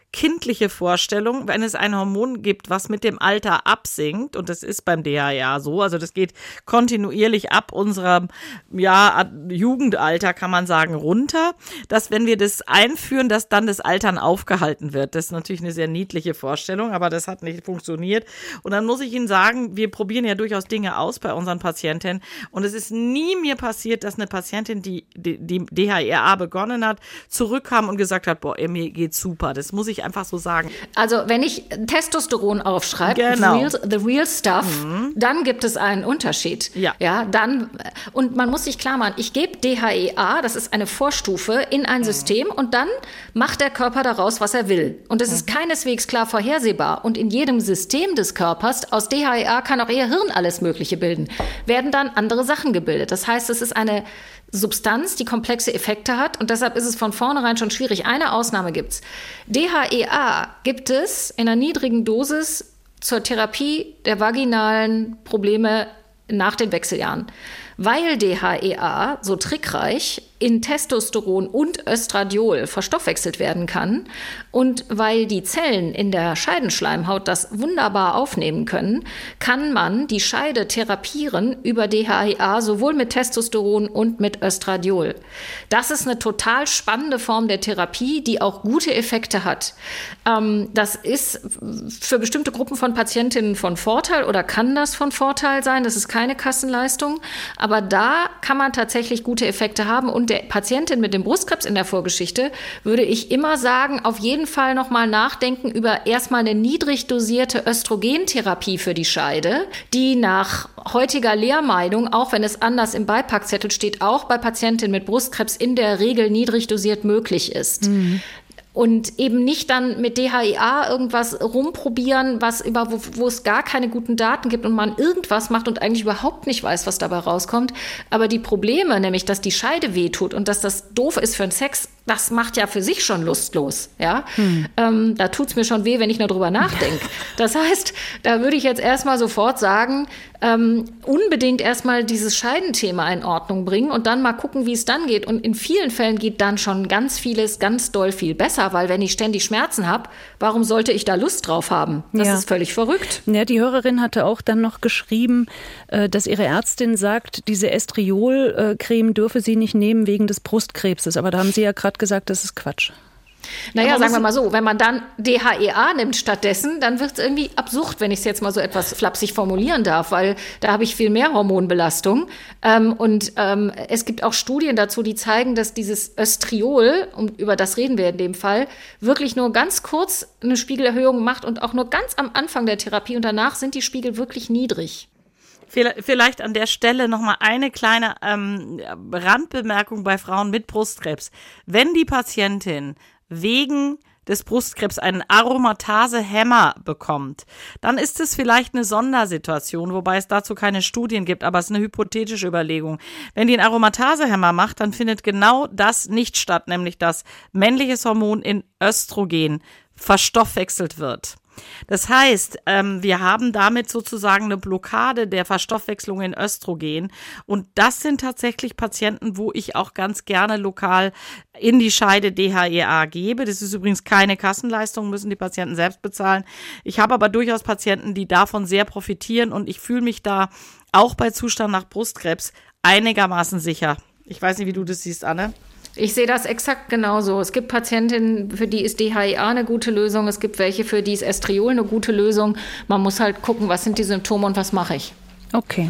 kindliche Vorstellung, wenn es ein Hormon gibt, was mit dem Alter absinkt, und das ist beim D H E A so, also das geht kontinuierlich ab unserem ja, Jugendalter, kann man sagen, runter, dass wenn wir das einführen, dass dann das Altern aufgehalten wird. Das ist natürlich eine sehr niedliche Vorstellung, aber das hat nicht funktioniert. Und dann muss ich Ihnen sagen, wir probieren ja durchaus Dinge aus bei unseren Patientinnen, und es ist nie mir passiert, dass eine Patientin, die die, die D H E A begonnen hat, zurückkam und gesagt hat, boah, mir geht's super. Das muss ich einfach so sagen. Also wenn ich Testosteron aufschreibe, genau. the, real, the real stuff, mhm. dann gibt es einen Unterschied. Ja. Ja, dann, und man muss sich klar machen, ich gebe D H E A, das ist eine Vorstufe, in ein mhm. System, und dann macht der Körper daraus, was er will. Und es mhm. ist keineswegs klar vorhersehbar. Und in jedem System des Körpers, aus D H E A kann auch Ihr Hirn alles Mögliche bilden, werden dann andere Sachen gebildet. Das heißt, es ist eine Substanz, die komplexe Effekte hat, und deshalb ist es von vornherein schon schwierig. Eine Ausnahme gibt's. D H E A gibt es in einer niedrigen Dosis zur Therapie der vaginalen Probleme nach den Wechseljahren. Weil D H E A so trickreich in Testosteron und Östradiol verstoffwechselt werden kann und weil die Zellen in der Scheidenschleimhaut das wunderbar aufnehmen können, kann man die Scheide therapieren über D H E A sowohl mit Testosteron und mit Östradiol. Das ist eine total spannende Form der Therapie, die auch gute Effekte hat. Ähm, das ist für bestimmte Gruppen von Patientinnen von Vorteil oder kann das von Vorteil sein. Das ist keine Kassenleistung, aber da kann man tatsächlich gute Effekte haben. Und der Patientin mit dem Brustkrebs in der Vorgeschichte würde ich immer sagen, auf jeden Fall noch mal nachdenken über erstmal eine niedrig dosierte Östrogentherapie für die Scheide, die nach heutiger Lehrmeinung, auch wenn es anders im Beipackzettel steht, auch bei Patientinnen mit Brustkrebs in der Regel niedrig dosiert möglich ist. Mhm. Und eben nicht dann mit D H E A irgendwas rumprobieren, was über, wo, wo es gar keine guten Daten gibt und man irgendwas macht und eigentlich überhaupt nicht weiß, was dabei rauskommt. Aber die Probleme, nämlich, dass die Scheide wehtut und dass das doof ist für den Sex, das macht ja für sich schon lustlos. Ja? Hm. Ähm, da tut's mir schon weh, wenn ich nur drüber nachdenke. Das heißt, da würde ich jetzt erstmal sofort sagen, ähm, unbedingt erstmal dieses Scheidenthema in Ordnung bringen und dann mal gucken, wie es dann geht. Und in vielen Fällen geht dann schon ganz vieles ganz doll viel besser, weil wenn ich ständig Schmerzen habe, warum sollte ich da Lust drauf haben? Das ja. ist völlig verrückt. Ja, die Hörerin hatte auch dann noch geschrieben, dass ihre Ärztin sagt, diese Estriol-Creme dürfe sie nicht nehmen wegen des Brustkrebses. Aber da haben Sie ja gerade gesagt, das ist Quatsch. Naja, sagen wir mal so, wenn man dann D H E A nimmt stattdessen, dann wird es irgendwie absurd, wenn ich es jetzt mal so etwas flapsig formulieren darf, weil da habe ich viel mehr Hormonbelastung. Ähm, und ähm, es gibt auch Studien dazu, die zeigen, dass dieses Östriol, und über das reden wir in dem Fall, wirklich nur ganz kurz eine Spiegelerhöhung macht und auch nur ganz am Anfang der Therapie und danach sind die Spiegel wirklich niedrig. Vielleicht an der Stelle noch mal eine kleine ähm, Randbemerkung bei Frauen mit Brustkrebs. Wenn die Patientin wegen des Brustkrebs einen Aromatase-Hämmer bekommt, dann ist es vielleicht eine Sondersituation, wobei es dazu keine Studien gibt, aber es ist eine hypothetische Überlegung. Wenn die einen Aromatase-Hämmer macht, dann findet genau das nicht statt, nämlich dass männliches Hormon in Östrogen verstoffwechselt wird. Das heißt, ähm, wir haben damit sozusagen eine Blockade der Verstoffwechslung in Östrogen und das sind tatsächlich Patienten, wo ich auch ganz gerne lokal in die Scheide D H E A gebe. Das ist übrigens keine Kassenleistung, müssen die Patienten selbst bezahlen. Ich habe aber durchaus Patienten, die davon sehr profitieren und ich fühle mich da auch bei Zustand nach Brustkrebs einigermaßen sicher. Ich weiß nicht, wie du das siehst, Anne. Ich sehe das exakt genauso. Es gibt Patientinnen, für die ist D H E A eine gute Lösung. Es gibt welche, für die ist Estriol eine gute Lösung. Man muss halt gucken, was sind die Symptome und was mache ich. Okay.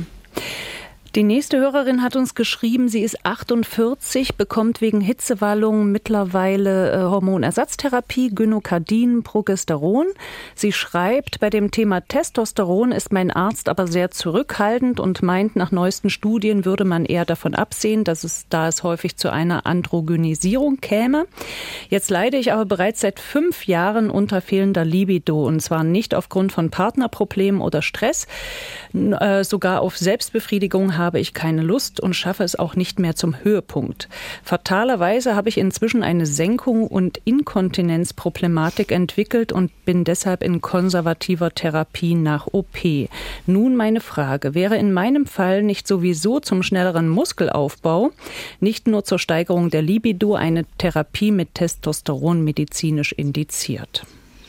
Die nächste Hörerin hat uns geschrieben, sie ist achtundvierzig, bekommt wegen Hitzewallungen mittlerweile äh, Hormonersatztherapie, Gynokardin, Progesteron. Sie schreibt, bei dem Thema Testosteron ist mein Arzt aber sehr zurückhaltend und meint, nach neuesten Studien würde man eher davon absehen, dass es, da es häufig zu einer Androgenisierung käme. Jetzt leide ich aber bereits seit fünf Jahren unter fehlender Libido und zwar nicht aufgrund von Partnerproblemen oder Stress, äh, sogar auf Selbstbefriedigung habe habe ich keine Lust und schaffe es auch nicht mehr zum Höhepunkt. Fatalerweise habe ich inzwischen eine Senkung und Inkontinenzproblematik entwickelt und bin deshalb in konservativer Therapie nach O P. Nun meine Frage, wäre in meinem Fall nicht sowieso zum schnelleren Muskelaufbau, nicht nur zur Steigerung der Libido eine Therapie mit Testosteron medizinisch indiziert?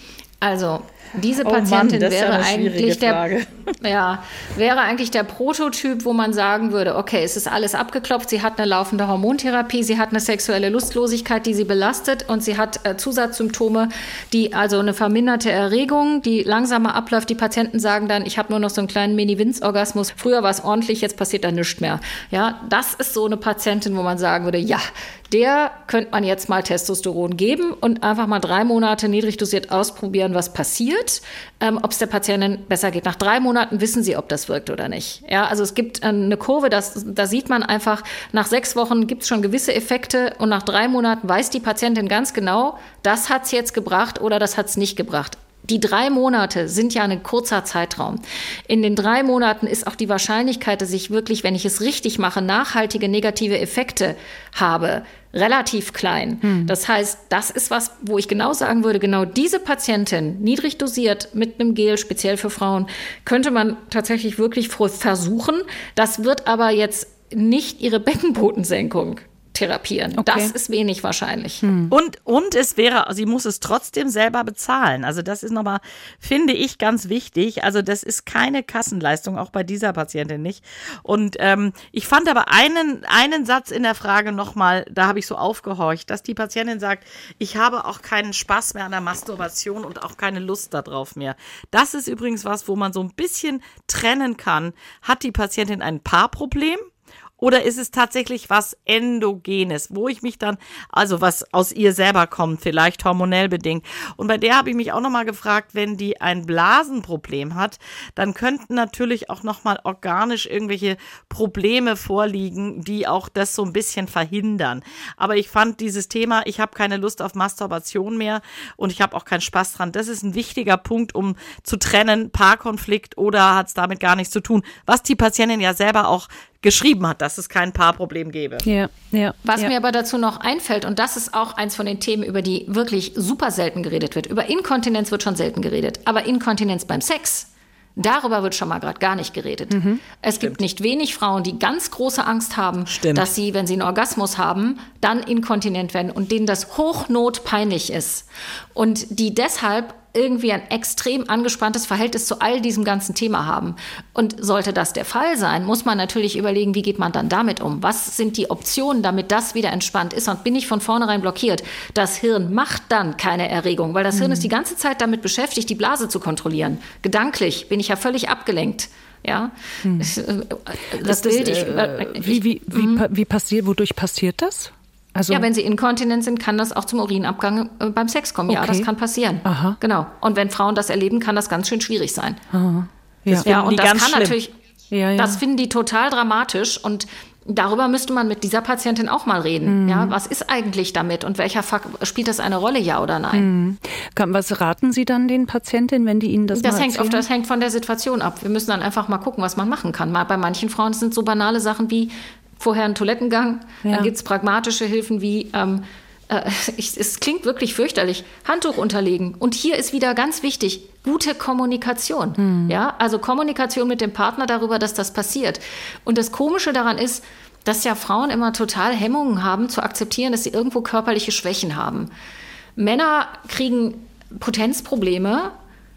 Also, diese Oh Mann, Patientin das ist ja wäre eine schwierige eigentlich der, Frage. ja, wäre eigentlich der Prototyp, wo man sagen würde, okay, es ist alles abgeklopft, sie hat eine laufende Hormontherapie, sie hat eine sexuelle Lustlosigkeit, die sie belastet und sie hat äh, Zusatzsymptome, die also eine verminderte Erregung, die langsamer abläuft. Die Patienten sagen dann, ich habe nur noch so einen kleinen Mini-Winz-Orgasmus. Früher war es ordentlich, jetzt passiert da nichts mehr. Ja, das ist so eine Patientin, wo man sagen würde, ja, der könnte man jetzt mal Testosteron geben und einfach mal drei Monate niedrig dosiert ausprobieren, was passiert, ähm, ob es der Patientin besser geht. Nach drei Monaten wissen sie, ob das wirkt oder nicht. Ja, also es gibt eine Kurve, das, da sieht man einfach, nach sechs Wochen gibt es schon gewisse Effekte und nach drei Monaten weiß die Patientin ganz genau, das hat es jetzt gebracht oder das hat es nicht gebracht. Die drei Monate sind ja ein kurzer Zeitraum. In den drei Monaten ist auch die Wahrscheinlichkeit, dass ich wirklich, wenn ich es richtig mache, nachhaltige negative Effekte habe, relativ klein. Hm. Das heißt, das ist was, wo ich genau sagen würde, genau diese Patientin, niedrig dosiert mit einem Gel, speziell für Frauen, könnte man tatsächlich wirklich versuchen. Das wird aber jetzt nicht ihre Beckenbodensenkung therapieren. Okay. Das ist wenig wahrscheinlich. Hm. Und, und es wäre, sie muss es trotzdem selber bezahlen. Also das ist nochmal, finde ich, ganz wichtig. Also das ist keine Kassenleistung, auch bei dieser Patientin nicht. Und ähm, ich fand aber einen, einen Satz in der Frage nochmal, da habe ich so aufgehorcht, dass die Patientin sagt, ich habe auch keinen Spaß mehr an der Masturbation und auch keine Lust darauf mehr. Das ist übrigens was, wo man so ein bisschen trennen kann. Hat die Patientin ein Paarproblem? Oder ist es tatsächlich was Endogenes, wo ich mich dann, also was aus ihr selber kommt, vielleicht hormonell bedingt. Und bei der habe ich mich auch nochmal gefragt, wenn die ein Blasenproblem hat, dann könnten natürlich auch nochmal organisch irgendwelche Probleme vorliegen, die auch das so ein bisschen verhindern. Aber ich fand dieses Thema, ich habe keine Lust auf Masturbation mehr und ich habe auch keinen Spaß dran. Das ist ein wichtiger Punkt, um zu trennen, Paarkonflikt oder hat es damit gar nichts zu tun. Was die Patientin ja selber auch geschrieben hat, dass es kein Paarproblem gäbe. Ja, ja, Was ja. mir aber dazu noch einfällt, und das ist auch eins von den Themen, über die wirklich super selten geredet wird. Über Inkontinenz wird schon selten geredet, aber Inkontinenz beim Sex, darüber wird schon mal gerade gar nicht geredet. Mhm. Es Stimmt. gibt nicht wenig Frauen, die ganz große Angst haben, Stimmt. dass sie, wenn sie einen Orgasmus haben, dann inkontinent werden und denen das hochnotpeinlich ist. Und die deshalb irgendwie ein extrem angespanntes Verhältnis zu all diesem ganzen Thema haben. Und sollte das der Fall sein, muss man natürlich überlegen, wie geht man dann damit um? Was sind die Optionen, damit das wieder entspannt ist? Und bin ich von vornherein blockiert? Das Hirn macht dann keine Erregung, weil das mhm. Hirn ist die ganze Zeit damit beschäftigt, die Blase zu kontrollieren. Gedanklich bin ich ja völlig abgelenkt. Ja, hm. das, das Bild, ich, äh, wie, wie, wie, mhm. wie passiert, wodurch passiert das? Also ja, wenn sie inkontinent sind, kann das auch zum Urinabgang äh, beim Sex kommen. Okay. Ja, das kann passieren. Aha. Genau. Und wenn Frauen das erleben, kann das ganz schön schwierig sein. Aha. Ja, das ja und das kann schlimm. natürlich, ja, ja. das finden die total dramatisch und darüber müsste man mit dieser Patientin auch mal reden. Mhm. Ja, was ist eigentlich damit und welcher Fakt, spielt das eine Rolle, ja oder nein? Mhm. Was raten Sie dann den Patientinnen, wenn die Ihnen das, das mal hängt auf, Das hängt von der Situation ab. Wir müssen dann einfach mal gucken, was man machen kann. Mal bei manchen Frauen sind so banale Sachen wie vorher einen Toilettengang, ja. Dann gibt es pragmatische Hilfen wie, ähm, äh, ich, es klingt wirklich fürchterlich, Handtuch unterlegen. Und hier ist wieder ganz wichtig, gute Kommunikation. Hm. Ja? Also Kommunikation mit dem Partner darüber, dass das passiert. Und das Komische daran ist, dass ja Frauen immer total Hemmungen haben, zu akzeptieren, dass sie irgendwo körperliche Schwächen haben. Männer kriegen Potenzprobleme,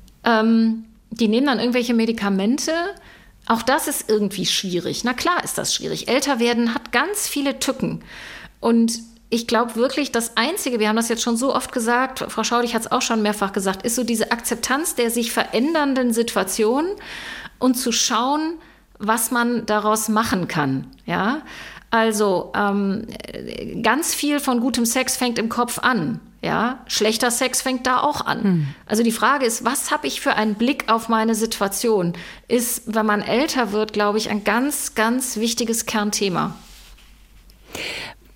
ähm, die nehmen dann irgendwelche Medikamente. Auch das ist irgendwie schwierig. Na klar ist das schwierig. Älter werden hat ganz viele Tücken. Und ich glaube wirklich, das Einzige, wir haben das jetzt schon so oft gesagt, Frau Schaudig hat es auch schon mehrfach gesagt, ist so diese Akzeptanz der sich verändernden Situation und zu schauen, was man daraus machen kann. Ja? Also ähm, ganz viel von gutem Sex fängt im Kopf an. Ja, schlechter Sex fängt da auch an. Hm. Also die Frage ist, was habe ich für einen Blick auf meine Situation? Ist, wenn man älter wird, glaube ich, ein ganz, ganz wichtiges Kernthema.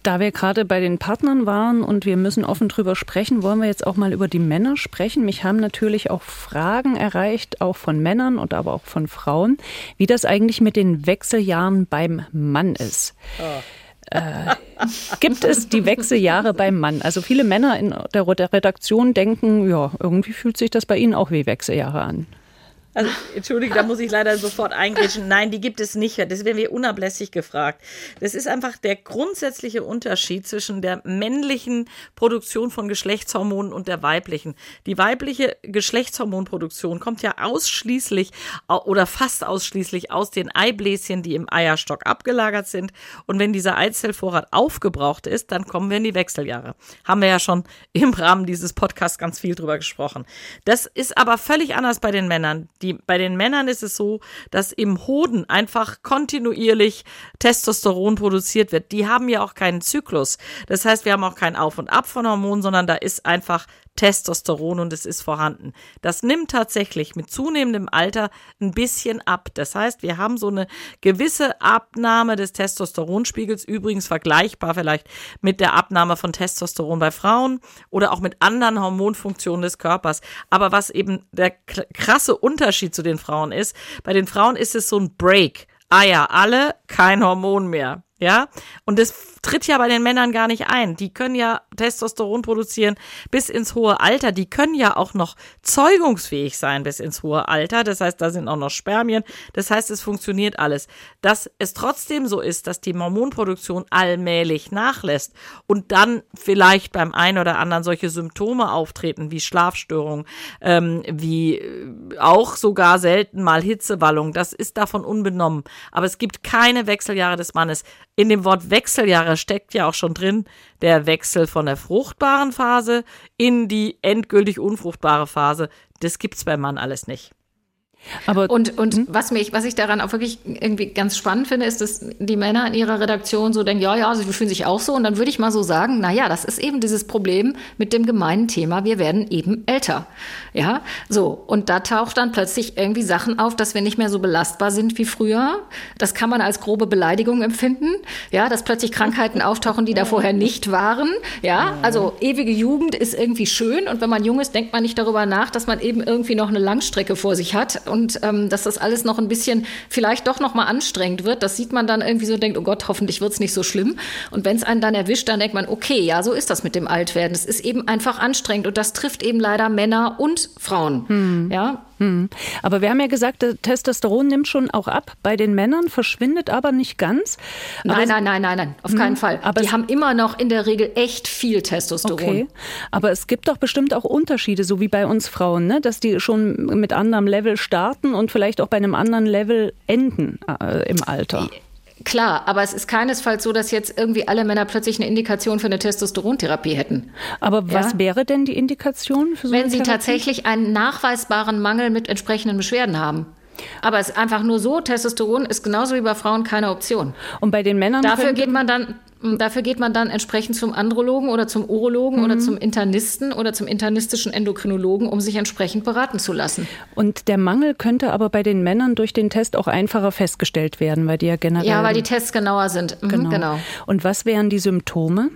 Da wir gerade bei den Partnern waren und wir müssen offen drüber sprechen, wollen wir jetzt auch mal über die Männer sprechen. Mich haben natürlich auch Fragen erreicht, auch von Männern und aber auch von Frauen, wie das eigentlich mit den Wechseljahren beim Mann ist. Oh. Äh, gibt es die Wechseljahre beim Mann? Also viele Männer in der Redaktion denken, ja, irgendwie fühlt sich das bei ihnen auch wie Wechseljahre an. Also, Entschuldige, da muss ich leider sofort eingrätschen. Nein, die gibt es nicht. Das werden wir unablässig gefragt. Das ist einfach der grundsätzliche Unterschied zwischen der männlichen Produktion von Geschlechtshormonen und der weiblichen. Die weibliche Geschlechtshormonproduktion kommt ja ausschließlich oder fast ausschließlich aus den Eibläschen, die im Eierstock abgelagert sind. Und wenn dieser Eizellvorrat aufgebraucht ist, dann kommen wir in die Wechseljahre. Haben wir ja schon im Rahmen dieses Podcasts ganz viel drüber gesprochen. Das ist aber völlig anders bei den Männern. Die, bei den Männern ist es so, dass im Hoden einfach kontinuierlich Testosteron produziert wird. Die haben ja auch keinen Zyklus. Das heißt, wir haben auch kein Auf und Ab von Hormonen, sondern da ist einfach Testosteron und es ist vorhanden. Das nimmt tatsächlich mit zunehmendem Alter ein bisschen ab. Das heißt, wir haben so eine gewisse Abnahme des Testosteronspiegels, übrigens vergleichbar vielleicht mit der Abnahme von Testosteron bei Frauen oder auch mit anderen Hormonfunktionen des Körpers. Aber was eben der krasse Unterschied zu den Frauen ist, bei den Frauen ist es so ein Break. Ah ja, alle, kein Hormon mehr. Ja, und das tritt ja bei den Männern gar nicht ein. Die können ja Testosteron produzieren bis ins hohe Alter. Die können ja auch noch zeugungsfähig sein bis ins hohe Alter. Das heißt, da sind auch noch Spermien. Das heißt, es funktioniert alles. Dass es trotzdem so ist, dass die Hormonproduktion allmählich nachlässt und dann vielleicht beim einen oder anderen solche Symptome auftreten, wie Schlafstörungen, ähm, wie auch sogar selten mal Hitzewallung. Das ist davon unbenommen. Aber es gibt keine Wechseljahre des Mannes. In dem Wort Wechseljahre steckt ja auch schon drin der Wechsel von der fruchtbaren Phase in die endgültig unfruchtbare Phase. Das gibt's beim Mann alles nicht. Aber und und hm? was mich, was ich daran auch wirklich irgendwie ganz spannend finde, ist, dass die Männer in ihrer Redaktion so denken, ja, ja, sie fühlen sich auch so. Und dann würde ich mal so sagen, na ja, das ist eben dieses Problem mit dem gemeinen Thema, wir werden eben älter. Ja, so. Und da taucht dann plötzlich irgendwie Sachen auf, dass wir nicht mehr so belastbar sind wie früher. Das kann man als grobe Beleidigung empfinden. Ja, dass plötzlich Krankheiten auftauchen, die da vorher nicht waren. Ja, also ewige Jugend ist irgendwie schön. Und wenn man jung ist, denkt man nicht darüber nach, dass man eben irgendwie noch eine Langstrecke vor sich hat. Und ähm, dass das alles noch ein bisschen vielleicht doch noch mal anstrengend wird. Das sieht man dann irgendwie so, denkt, oh Gott, hoffentlich wird's nicht so schlimm. Und wenn es einen dann erwischt, dann denkt man, okay, ja, so ist das mit dem Altwerden. Es ist eben einfach anstrengend und das trifft eben leider Männer und Frauen. Hm. Ja. Hm. Aber wir haben ja gesagt, der Testosteron nimmt schon auch ab. Bei den Männern verschwindet aber nicht ganz. Aber nein, nein, nein, nein, nein, auf hm. keinen Fall. Aber die haben immer noch in der Regel echt viel Testosteron. Okay. Aber es gibt doch bestimmt auch Unterschiede, so wie bei uns Frauen, ne? Dass die schon mit anderem Level starten und vielleicht auch bei einem anderen Level enden äh, im Alter. Klar, aber es ist keinesfalls so, dass jetzt irgendwie alle Männer plötzlich eine Indikation für eine Testosterontherapie hätten. Aber was ja? wäre denn die Indikation für so eine Wenn sie Therapie? Tatsächlich einen nachweisbaren Mangel mit entsprechenden Beschwerden haben. Aber es ist einfach nur so, Testosteron ist genauso wie bei Frauen keine Option. Und bei den Männern dafür geht man dann Dafür geht man dann entsprechend zum Andrologen oder zum Urologen mhm. oder zum Internisten oder zum internistischen Endokrinologen, um sich entsprechend beraten zu lassen. Und der Mangel könnte aber bei den Männern durch den Test auch einfacher festgestellt werden, weil die ja generell... Ja, weil die Tests genauer sind. Mhm, genau. genau. Und was wären die Symptome?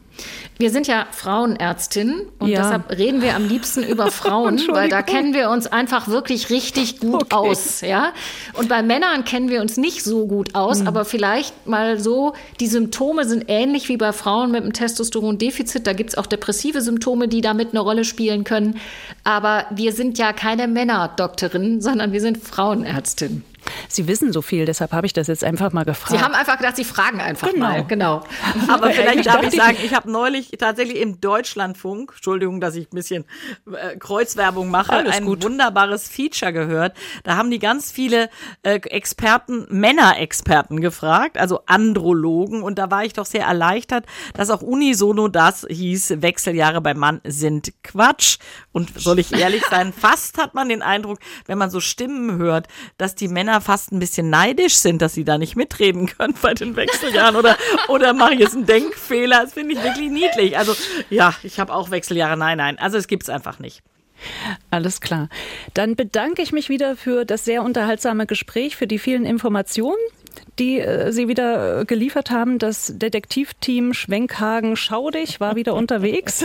Wir sind ja Frauenärztinnen und ja. deshalb reden wir am liebsten über Frauen, weil da kennen wir uns einfach wirklich richtig gut okay. aus. Ja? Und bei Männern kennen wir uns nicht so gut aus, mhm. aber vielleicht mal so, die Symptome sind ähnlich wie bei Frauen mit einem Testosterondefizit. Da gibt es auch depressive Symptome, die damit eine Rolle spielen können. Aber wir sind ja keine Männerdoktorinnen, sondern wir sind Frauenärztinnen. Sie wissen so viel, deshalb habe ich das jetzt einfach mal gefragt. Sie haben einfach gedacht, Sie fragen einfach genau. mal. Genau. Aber vielleicht darf ich sagen, ich habe neulich tatsächlich im Deutschlandfunk, Entschuldigung, dass ich ein bisschen äh, Kreuzwerbung mache, Alles ein gut. wunderbares Feature gehört. Da haben die ganz viele äh, Experten, Männerexperten gefragt, also Andrologen. Und da war ich doch sehr erleichtert, dass auch unisono das hieß, Wechseljahre beim Mann sind Quatsch. Und soll ich ehrlich sein, fast hat man den Eindruck, wenn man so Stimmen hört, dass die Männer fast ein bisschen neidisch sind, dass sie da nicht mitreden können bei den Wechseljahren oder, oder mache ich jetzt einen Denkfehler. Das finde ich wirklich niedlich. Also ja, ich habe auch Wechseljahre. Nein, nein, also es gibt es einfach nicht. Alles klar. Dann bedanke ich mich wieder für das sehr unterhaltsame Gespräch, für die vielen Informationen. die äh, Sie wieder geliefert haben. Das Detektivteam Schwenkhagen-Schaudig war wieder unterwegs.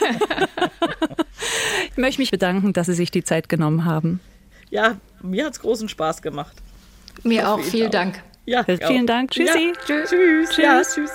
Ich möchte mich bedanken, dass Sie sich die Zeit genommen haben. Ja, mir hat es großen Spaß gemacht. Mir auch, vielen Dank. Ja, vielen auch. Dank. Tschüssi. Ja. Tschüss. Tschüss. Tschüss. Ja, tschüss.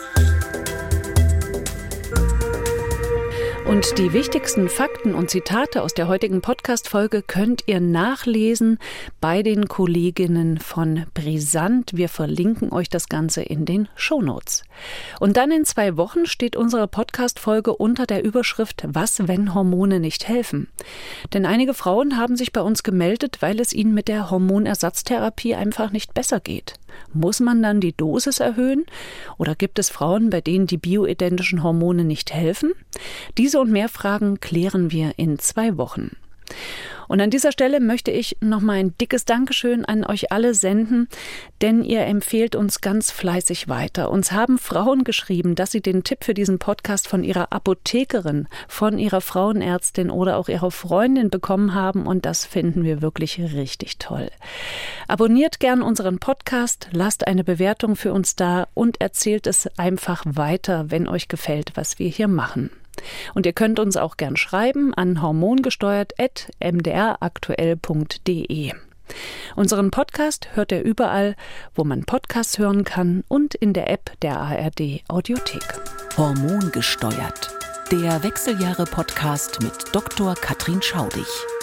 Und die wichtigsten Fakten und Zitate aus der heutigen Podcast-Folge könnt ihr nachlesen bei den Kolleginnen von Brisant. Wir verlinken euch das Ganze in den Shownotes. Und dann in zwei Wochen steht unsere Podcast-Folge unter der Überschrift »Was, wenn Hormone nicht helfen?« Denn einige Frauen haben sich bei uns gemeldet, weil es ihnen mit der Hormonersatztherapie einfach nicht besser geht. Muss man dann die Dosis erhöhen? Oder gibt es Frauen, bei denen die bioidentischen Hormone nicht helfen? Diese und mehr Fragen klären wir in zwei Wochen. Und an dieser Stelle möchte ich nochmal ein dickes Dankeschön an euch alle senden, denn ihr empfehlt uns ganz fleißig weiter. Uns haben Frauen geschrieben, dass sie den Tipp für diesen Podcast von ihrer Apothekerin, von ihrer Frauenärztin oder auch ihrer Freundin bekommen haben und das finden wir wirklich richtig toll. Abonniert gern unseren Podcast, lasst eine Bewertung für uns da und erzählt es einfach weiter, wenn euch gefällt, was wir hier machen. Und ihr könnt uns auch gern schreiben an hormongesteuert at m d r aktuell punkt d e. Unseren Podcast hört ihr überall, wo man Podcasts hören kann und in der App der A R D Audiothek. Hormongesteuert. Der Wechseljahre-Podcast mit Doktor Katrin Schaudig.